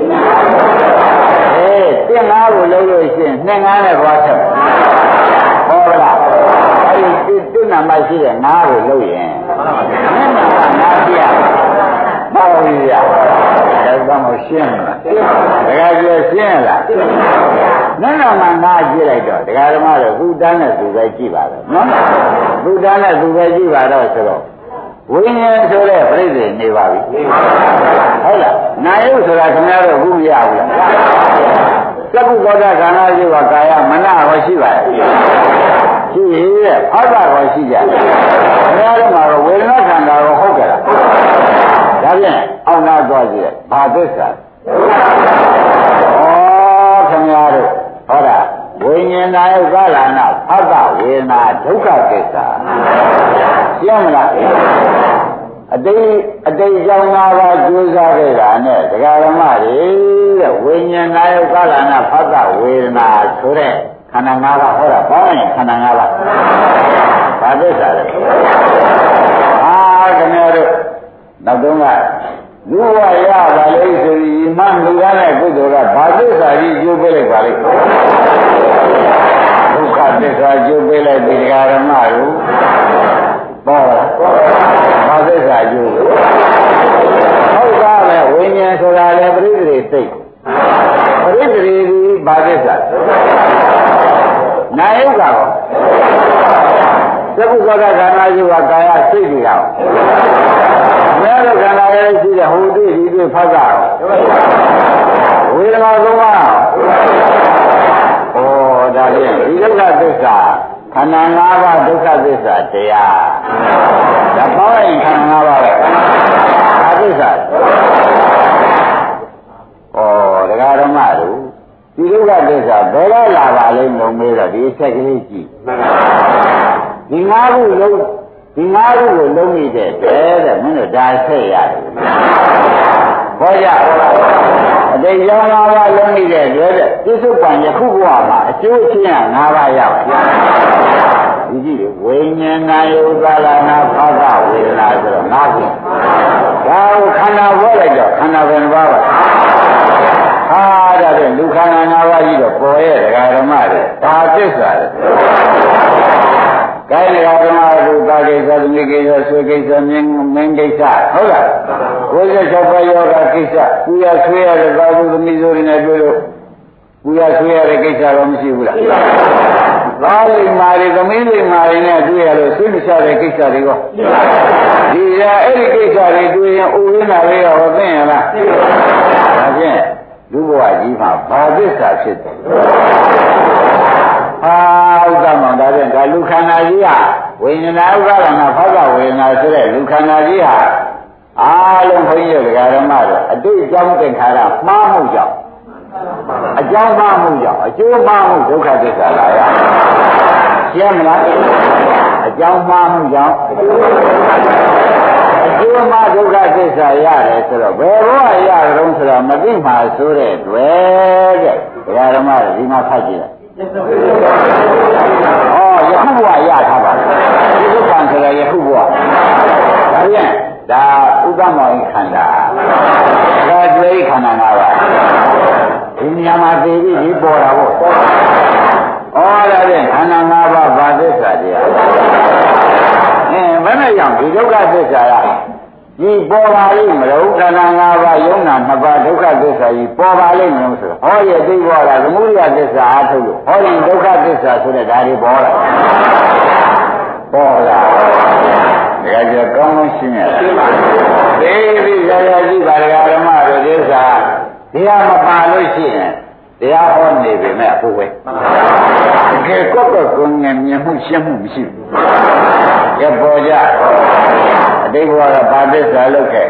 Speaker 2: အေးတင်ငါးခုလို့လို့ရှိရင်နှစ်ငါးနဲ့ဘာဆက်ဟောလားအဲဒီတင်နာမရှိတဲ့ငါးခုလို့ရင်နှစ်နာကငါးပြပေါ့ပြီရဒါကမှရှင်းလားတခါကျရှင်းလားနန်းတော်မှာငါကြည့်လိုက်တော့ဒကာဓမ္မတို့သူတန်းနဲ့သူပဲကြည့်ပါတော့နော်သူတန်းနဲ့သူပဲကြည့်ပါတော့ဆိုတော့ဝိညာဉ်ဆိုတဲ့ပြိဿနေပါပြီဟုတ်လားနာယုဆိုတာခင်ဗျားတို့ဘူးမရဘူးလားသက္ကုဘောဓခန္ဓာရှိပါကာယမနဟောရှိပါရဲ့ရှိရဲ့အောက်ကဟောရှိကြခင်ဗျားတို့မှာတော့ဝေဒနာခန္ဓာကိုဟုတ်ကြလားဒါဖြင့်အောက်နာသွားကြည့်ဘာသစ္စာဩခင်ဗျားတို့ဟောတာဝိညာဉ်နာယုကာလနာဖတ်တာဝေဒနာဒုက္ခသစ္စာရှင်းမလားအတိတ်အတိတ်ကြောင့်၅ပါးကျိုးစားခဲ့တာနဲ့ဒကာဓမ္မတွေတဲ့ဝိညာဉ်နာယုကာလနာဖတ်တာဝေဒနာဆိုတဲ့ခန္ဓာ၅ပါးဟောတာပေါင်းရင်ခန္ဓာ၅ပါးဘာသစ္စာလဲအာခင်ဗျားတို့နောက်တော့ကလူဝရပါလေဆိုပြီးမှန်လူကားတဲ့ကုသိုလ်ကဘာသစ္စာကြီးကျိုးပေးလိုက်ပါလိမ့်ဒုက္ခသစ္စာကျိုးပေးလိုက်ဒီဓမ္မတို့ပေါ့လားဘာသစ္စာကျိုးဟုတ်ကားပဲဝိညာဉ်ဆိုတာလေပရိသေစိတ်ပရိသေဒီဘာသစ္စာနာယုကရောသက္ကုသောကခန္ဓာယူကကာယစိတ်တွေရောမဲတော့ခန္ဓာရဲ့ရှိတဲ့ဟိုတွေ့ဒီတွေ့ဖတ်တာဝေဒနာသုံးပါးဩဒါဖြင့်ဒီဒုက္ခသစ္စာခန္ဓာ၅ပါးဒုက္ခသစ္စာတရားဒါပေါင်းရင်ခန္ဓာ၅ပါးပဲဘာသစ္စာဩတရားဓမ္မတို့ဒီဒုက္ခသစ္စာဘယ်တော့လာပါလိမ့်လို့မေးတော့ဒီဆက်ကလေးကြည့်ဒီ၅ခုလုံးဒီ၅ခုကိုလုံးမိတဲ့တဲ့တဲ့မင်းတို့ဒါဆက်ရတယ်ဟောကြအတိတ်ရောင်း၅ပါးလုံးမိတဲ့တဲ့ပြစ္ဆုတ်ပံယခုဘဝမှာအကျိုးချင်းက၅ပါးရပါဒီဒီကြည့်လေဝိညာဏယုသလနာဖသဝေဒနာဆိုတော့ငါးခုဒါကိုခန္ဓာပေါ်လိုက်တော့ခန္ဓာဘယ်နှပါးပါဟာဒါဖြင့်လူခန္ဓာ၅ပါးကြီးတော့ပေါ်ရဲ့ဒကာဓမ္မတွေဒါသစ္စာလေကိုယ်ဒကာဓမ္မတို့တာကိစ္စသမီးကိစ္စဆွေကိစ္စမင်းမင်းကိစ္စဟုတ်လားကိုယ်ရဲ့၆ပါးယောဂကိစ္စပူရဆွေးရတဲ့သာသုသမီးတို့နဲ့တွေ့လို့ပူရဆွေးရတဲ့ကိစ္စတော့မရှိဘူးလားသားလိမ္မာတွေသမီးလိမ္မာတွေနဲ့တွေ့ရလို့သိမချတဲ့ကိစ္စတွေကောဒီရအဲ့ဒီကိစ္စတွေတွေ့ရင်အိုရင်းတာလေးရောသိရင်လားဒါဖြင့်လူဘဝကြီးမှာဘာသစ္စာဖြစ်တယ်ဟာဥဒ္ဒမဒါဖြင့်ဒါလူခန္ဓာကြီးဟာဝိညာဏဥပါဒနာဖောက်ဝေဒနာဆိုတဲ့လူခန္ဓာကြီးဟာအားလုံးဘုန်းကြီးတို့ဓမ္မတို့အတိတ်အကြောင်းသင်္ခါရမှားမှုကြောင့်အကြောင်းမှားမှုကြောင့်အကျိုးမှားမှုဒုက္ခသစ္စာလာရရှင်းမလားအကြောင်းမှားမှုကြောင့်အကျိုးမှားဒုက္ခသစ္စာရတယ်ဆိုတော့ဘယ်ဘဝရကြုံဆိုတော့မသိမှဆိုတဲ့တွေ့တဲ့ဓမ္မတို့ဒီမှာဖတ်ကြည့်လိုက်ဩယခုဘဝရထားပါဒီဒုက္ခဆိုတဲ့ယခုဘဝဒါပြန်ဒါဥပ္ပမောဟိခန္ဓာဒါတွေ့ခန္ဓာ၅ပါးဒီနေရာမှာသိပြီးဒီပေါ်တာပေါ့ဩဒါဖြင့်ခန္ဓာ၅ပါးဘာသစ္စာတရားအင်းဘယ်နဲ့ကြောင့်ဒီဒုက္ခသစ္စာကဒီပေါ်ပါလိမ့်မလို့ခန္ဓာ၅ပါးယုံနာနှစ်ပါးဒုက္ခသစ္စာကြီးပေါ်ပါလိမ့်မလို့ဆိုတော့ဟောရဲ့သိပေါ်တာသမုဒိယသစ္စာအားထုတ်လို့ဟောရင်ဒုက္ခသစ္စာဆိုတဲ့ဓာတ်တွေပေါ်လာပေါ်လာဒါကြကောင်းကောင်းရှင်းရတယ်သိပြီရရကြည့်ပါဒကာဓမ္မတို့သစ္စာတရားမပါလို့ရှိရင်တရားဟောနေပြီမဲ့အဖို့ပဲတကယ်ကောက်ကောက်ကိုငယ်မြင်မှုရှင်းမှုမရှိဘူးရပေါ်ကြအတိတ်ဘဝကဘာသစ္စာလုပ်ခဲ့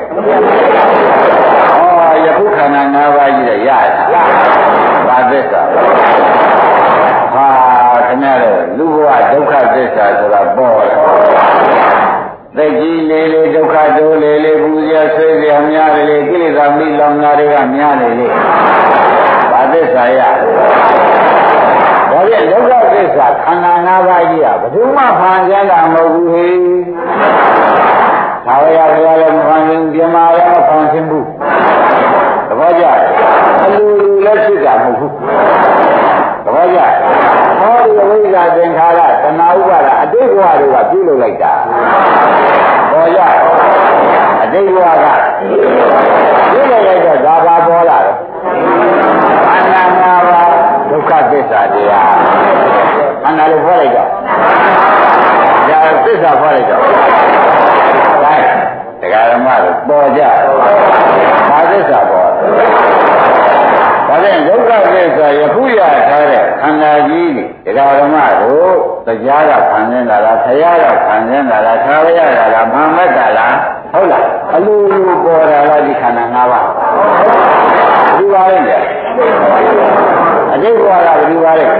Speaker 2: ဩယခုခန္ဓာ၅ပါးကြီးရရတာဘာသစ္စာဟာခင်ဗျားတို့လူဘဝဒုက္ခသစ္စာဆိုတာပေါ်တယ်သက်ကြီးလေးလေးဒုက္ခတိုးလေးလေးပူဇော်ဆွေးစရာများတယ်လေကိလေသာမိလောင်တာတွေကများတယ်လေဘာသစ္စာရဒါဖြင့်ဒုက္ခသစ္စာခန္ဓာ၅ပါးကြီးကဘယ်သူမှဖန်ဆင်းတာမဟုတ်ဘူးဟေ့သာဝရဘုရားလည်းမဖန်ဆင်းပြမလည်းမဖန်ဆင်းဘူးသဘောကျအလူလူလည်းဖြစ်တာမဟုတ်ဘူးသဘောကျဟောဒီဝိဇ္ဇာသင်္ခါရတဏှာဥပါဒအတိတ်ဘဝတွေကပြုလုပ်လိုက်တာပေါ်ရအတိတ်ဘဝကပြုလုပ်လိုက်တော့ဒါပါပေါ်လာတယ်အနန္တဘာဒုက္ခသစ္စာတရားအနန္တလို့ခေါ်လိုက်တော့ဒါသစ္စာခေါ်လိုက်တော့ဒါတရားဓမ္မတို့ပေါ်ကြဘာသစ္စာပေါ်ဒါဖြင့်ဒုက္ခသစ္စာယခုရထားတဲ့ခန္ဓာကြီးတရားဓမ္မတို့တရားကခံနေတာလားဆရာကခံနေတာလားသာဝရကလားမမတ်ကလားဟုတ်လားအလိုလိုပေါ်တာလားဒီခန္ဓာ၅ပါးဒီပါလေအတိတ်ဘဝကဒီပါလေ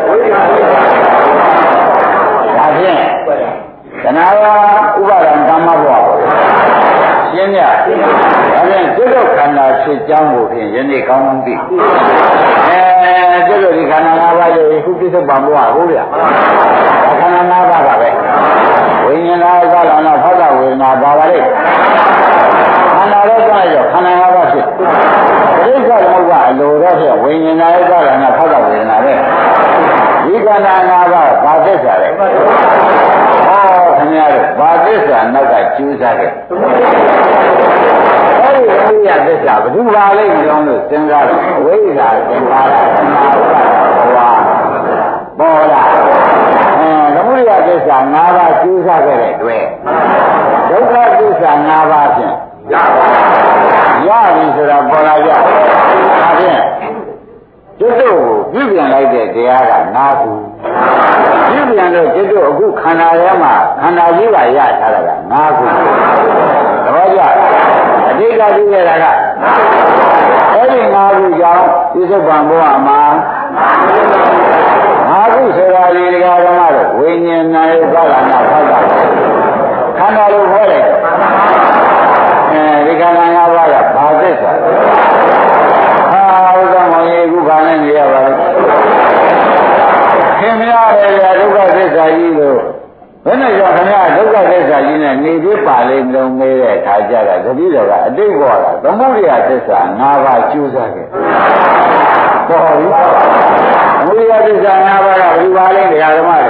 Speaker 2: ဒါဖြင့်တဏှာဥပါဒံကာမဘဝရှင်းရဒါဖြင့်ကျွတ်ခန္ဓာဖြစ်ကြောင်းကိုဖြင့်ယနေ့ကောင်းကောင်းသိအဲကျွတ်ဒီခန္ဓာ၅ပါးရဲ့ခုပြစ္ဆုတ်ပံဘဝဟုတ်ဗျာဒါခန္ဓာ၅ပါးပါပဲဝိညာဏဥပါဒနာဖောက်တာဝေဒနာပါပါလေခန္ဓာတော့ကြရောခန္ဓာ၅ပါးဖြစ်ပြိဿသမုပ္ပါအလိုတော့ဖြင့်ဝိညာဏဥပါဒနာဖောက်တာဝေဒနာပဲဒီခန္ဓာ၅ပါးဘာသစ္စာလဲခင်ဗျားတို့ဘာသစ္စာနောက်ကကျူးစားခဲ့အဲ့ဒီဝိရသစ္စာဘယ်သူပါလိမ့်မလို့လို့စဉ်းစားတော့ဝိဇ္ဇာသင်္ခါရသမာဝါပေါ်လာအဲသမုဒိယသစ္စာ၅ပါးကျူးစားခဲ့တဲ့တွေ့ဒုက္ခသစ္စာ၅ပါးဖြင့်ရပါရပြီဆိုတာပေါ်လာကြဒါဖြင့်ကျွတ်တို့ကိုပြုပြင်လိုက်တဲ့တရားက၅ခုပြုပြင်လို့ကျွတ်တို့အခုခန္ဓာထဲမှာခန္ဓာကြီးကရထားတာက၅ခုသဘောကျအတိတ်ကပြုခဲ့တာကအဲ့ဒီ၅ခုကြောင့်ပြစ္ဆုတ်ပံဘဝမှာ၅ခုဆိုတာဒီဓမ္မတို့ဝိညာဉ်နာယသလနာဖောက်တာခန္ဓာလို့ပြောလိုက်အဲဒီခန္ဓာ၅ပါးကဘာသစ္စာဟာဥဒ္ဒမောင်ကြီးအခုဘာနဲ့နေရပါလဲခင်ဗျားရဲ့ဒုက္ခသစ္စာကြီးလို့ဗျာဒုက္ခသစ္စာကြီးနဲ့နေပြပါလိမ့်လုံးမေးတဲ့ခါကျတော့တတိတော်ကအတိတ်ဘဝကသမုဒိယသစ္စာ၅ပါးကျူးစားခဲ့ပေါ်ပြီသမုဒိယသစ္စာ၅ပါးကဘယ်လိုပါလဲတရားဓမ္မတွေ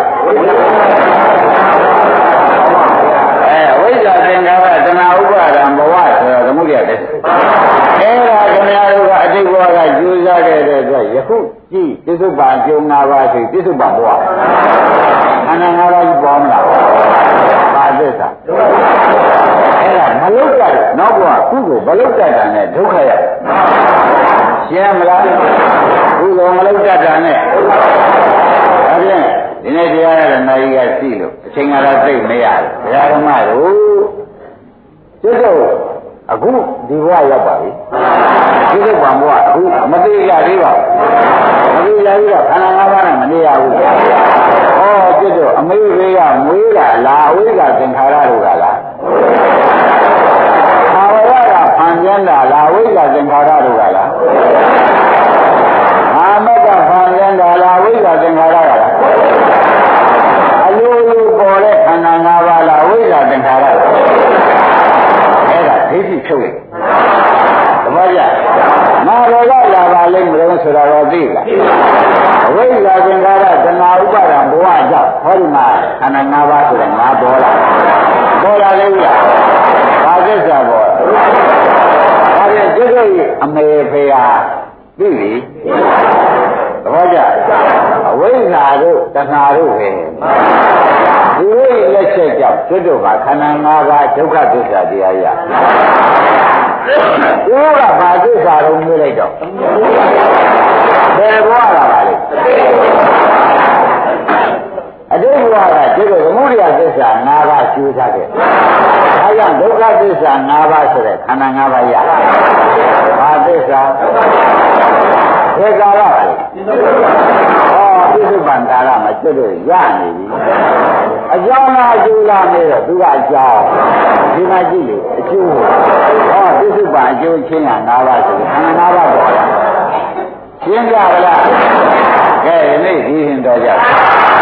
Speaker 2: အဲဝိဇ္ဇာသင်္ခါရတဏှာဥပါဒံဘဝဆိုတော့သမုဒိယသစ္စာအဲဒါခင်ဗျားတို့ကအတိတ်ဘဝကကျူးစားခဲ့တဲ့အတွက်ယခုကြည့်ပြစ္ဆုတ်ပါကျုံ၅ပါးဆိုပြစ္ဆုတ်ပါဘဝခန္ဓာ၅ပါးကြီးပေါ်မလားပါသစ္စာအဲ့ဒါမလုတ်ကြတယ်နောက်ဘဝကုသိုလ်မလုတ်ကြတာနဲ့ဒုက္ခရရှင်းမလားကုသိုလ်မလုတ်ကြတာနဲ့ဒါဖြင့်ဒီနေ့တရားရတဲ့နိုင်ကရှိလို့အချိန်ကတော့သိမရတယ်ဘုရားဓမ္မတို့ကျွတ်တော့အခုဒီဘဝရောက်ပါပြီဒီလိုပါဘဝအခုမသိရသေးပါဘူးမသိရသေးတော့ခန္ဓာ၅ပါးနဲ့မနေရဘူးဩကျွတ်တော့အမေလေးကမွေးတာလားအဝိဇ္ဇာသင်္ခါရတို့ကလားဘာဝရကဖန်ကျန်းတာလားအဝိဇ္ဇာသင်္ခါရတို့ကလားအာမကဖန်ကျန်းတာလားအဝိဇ္ဇာသင်္ခါရကလားအလိုလိုပေါ်တဲ့ခန္ဓာ၅ပါးလားအဝိဇ္ဇာသင်္ခါရလားအဲ့ဒါဒိဋ္ဌိဖြုတ်လိုက်သဘောကျမာရောကလာပါလိမ့်မလို့ဆိုတာတော့သိလားအဝိဇ္ဇာသင်္ခါရတဏှာဥပါဒံဘဝကြောင့်ဟောဒီမှာခန္ဓာ၅ပါးဆိုတဲ့ငါပေါ်လာပေါ်လာလေလားဘာသစ္စာပေါ်ဒါဖြင့်ကျွတ်တို့အမေဖေဟာသိပြီသဘောကျအဝိဇ္ဇာတို့တဏှာတို့ပဲဒီဝိလက်ချက်ကြောင့်ကျွတ်တို့ကခန္ဓာ၅ပါးဒုက္ခသစ္စာတရားရသူကဘာသစ္စာတော့မျိုးလိုက်တော့ဘယ်ဘဝလာပါလဲအတိတ်ဘဝကကျွတ်တို့သမုဒိယသစ္စာ၅ပါးကျူးစားခဲ့အဲကြောင့်ဒုက္ခသစ္စာ၅ပါးဆိုတဲ့ခန္ဓာ၅ပါးရဘာသစ္စာဘယ်ကာလလဲဟောပြစ္ဆုတ်ပံကာလမှာကျွတ်တို့ရနေပြီအကြောင်းလားအကျိုးလားနေတော့သူကအကြောင်းဒီမှာကြည့်လေအကျိုးဟောပြစ္ဆုတ်ပံအကျိုးချင်းက၅ပါးဆိုခန္ဓာ၅ပါးပေါ်လာရှင်းကြပါလားကဲဒီနေ့ဒီရင်တော်ကြ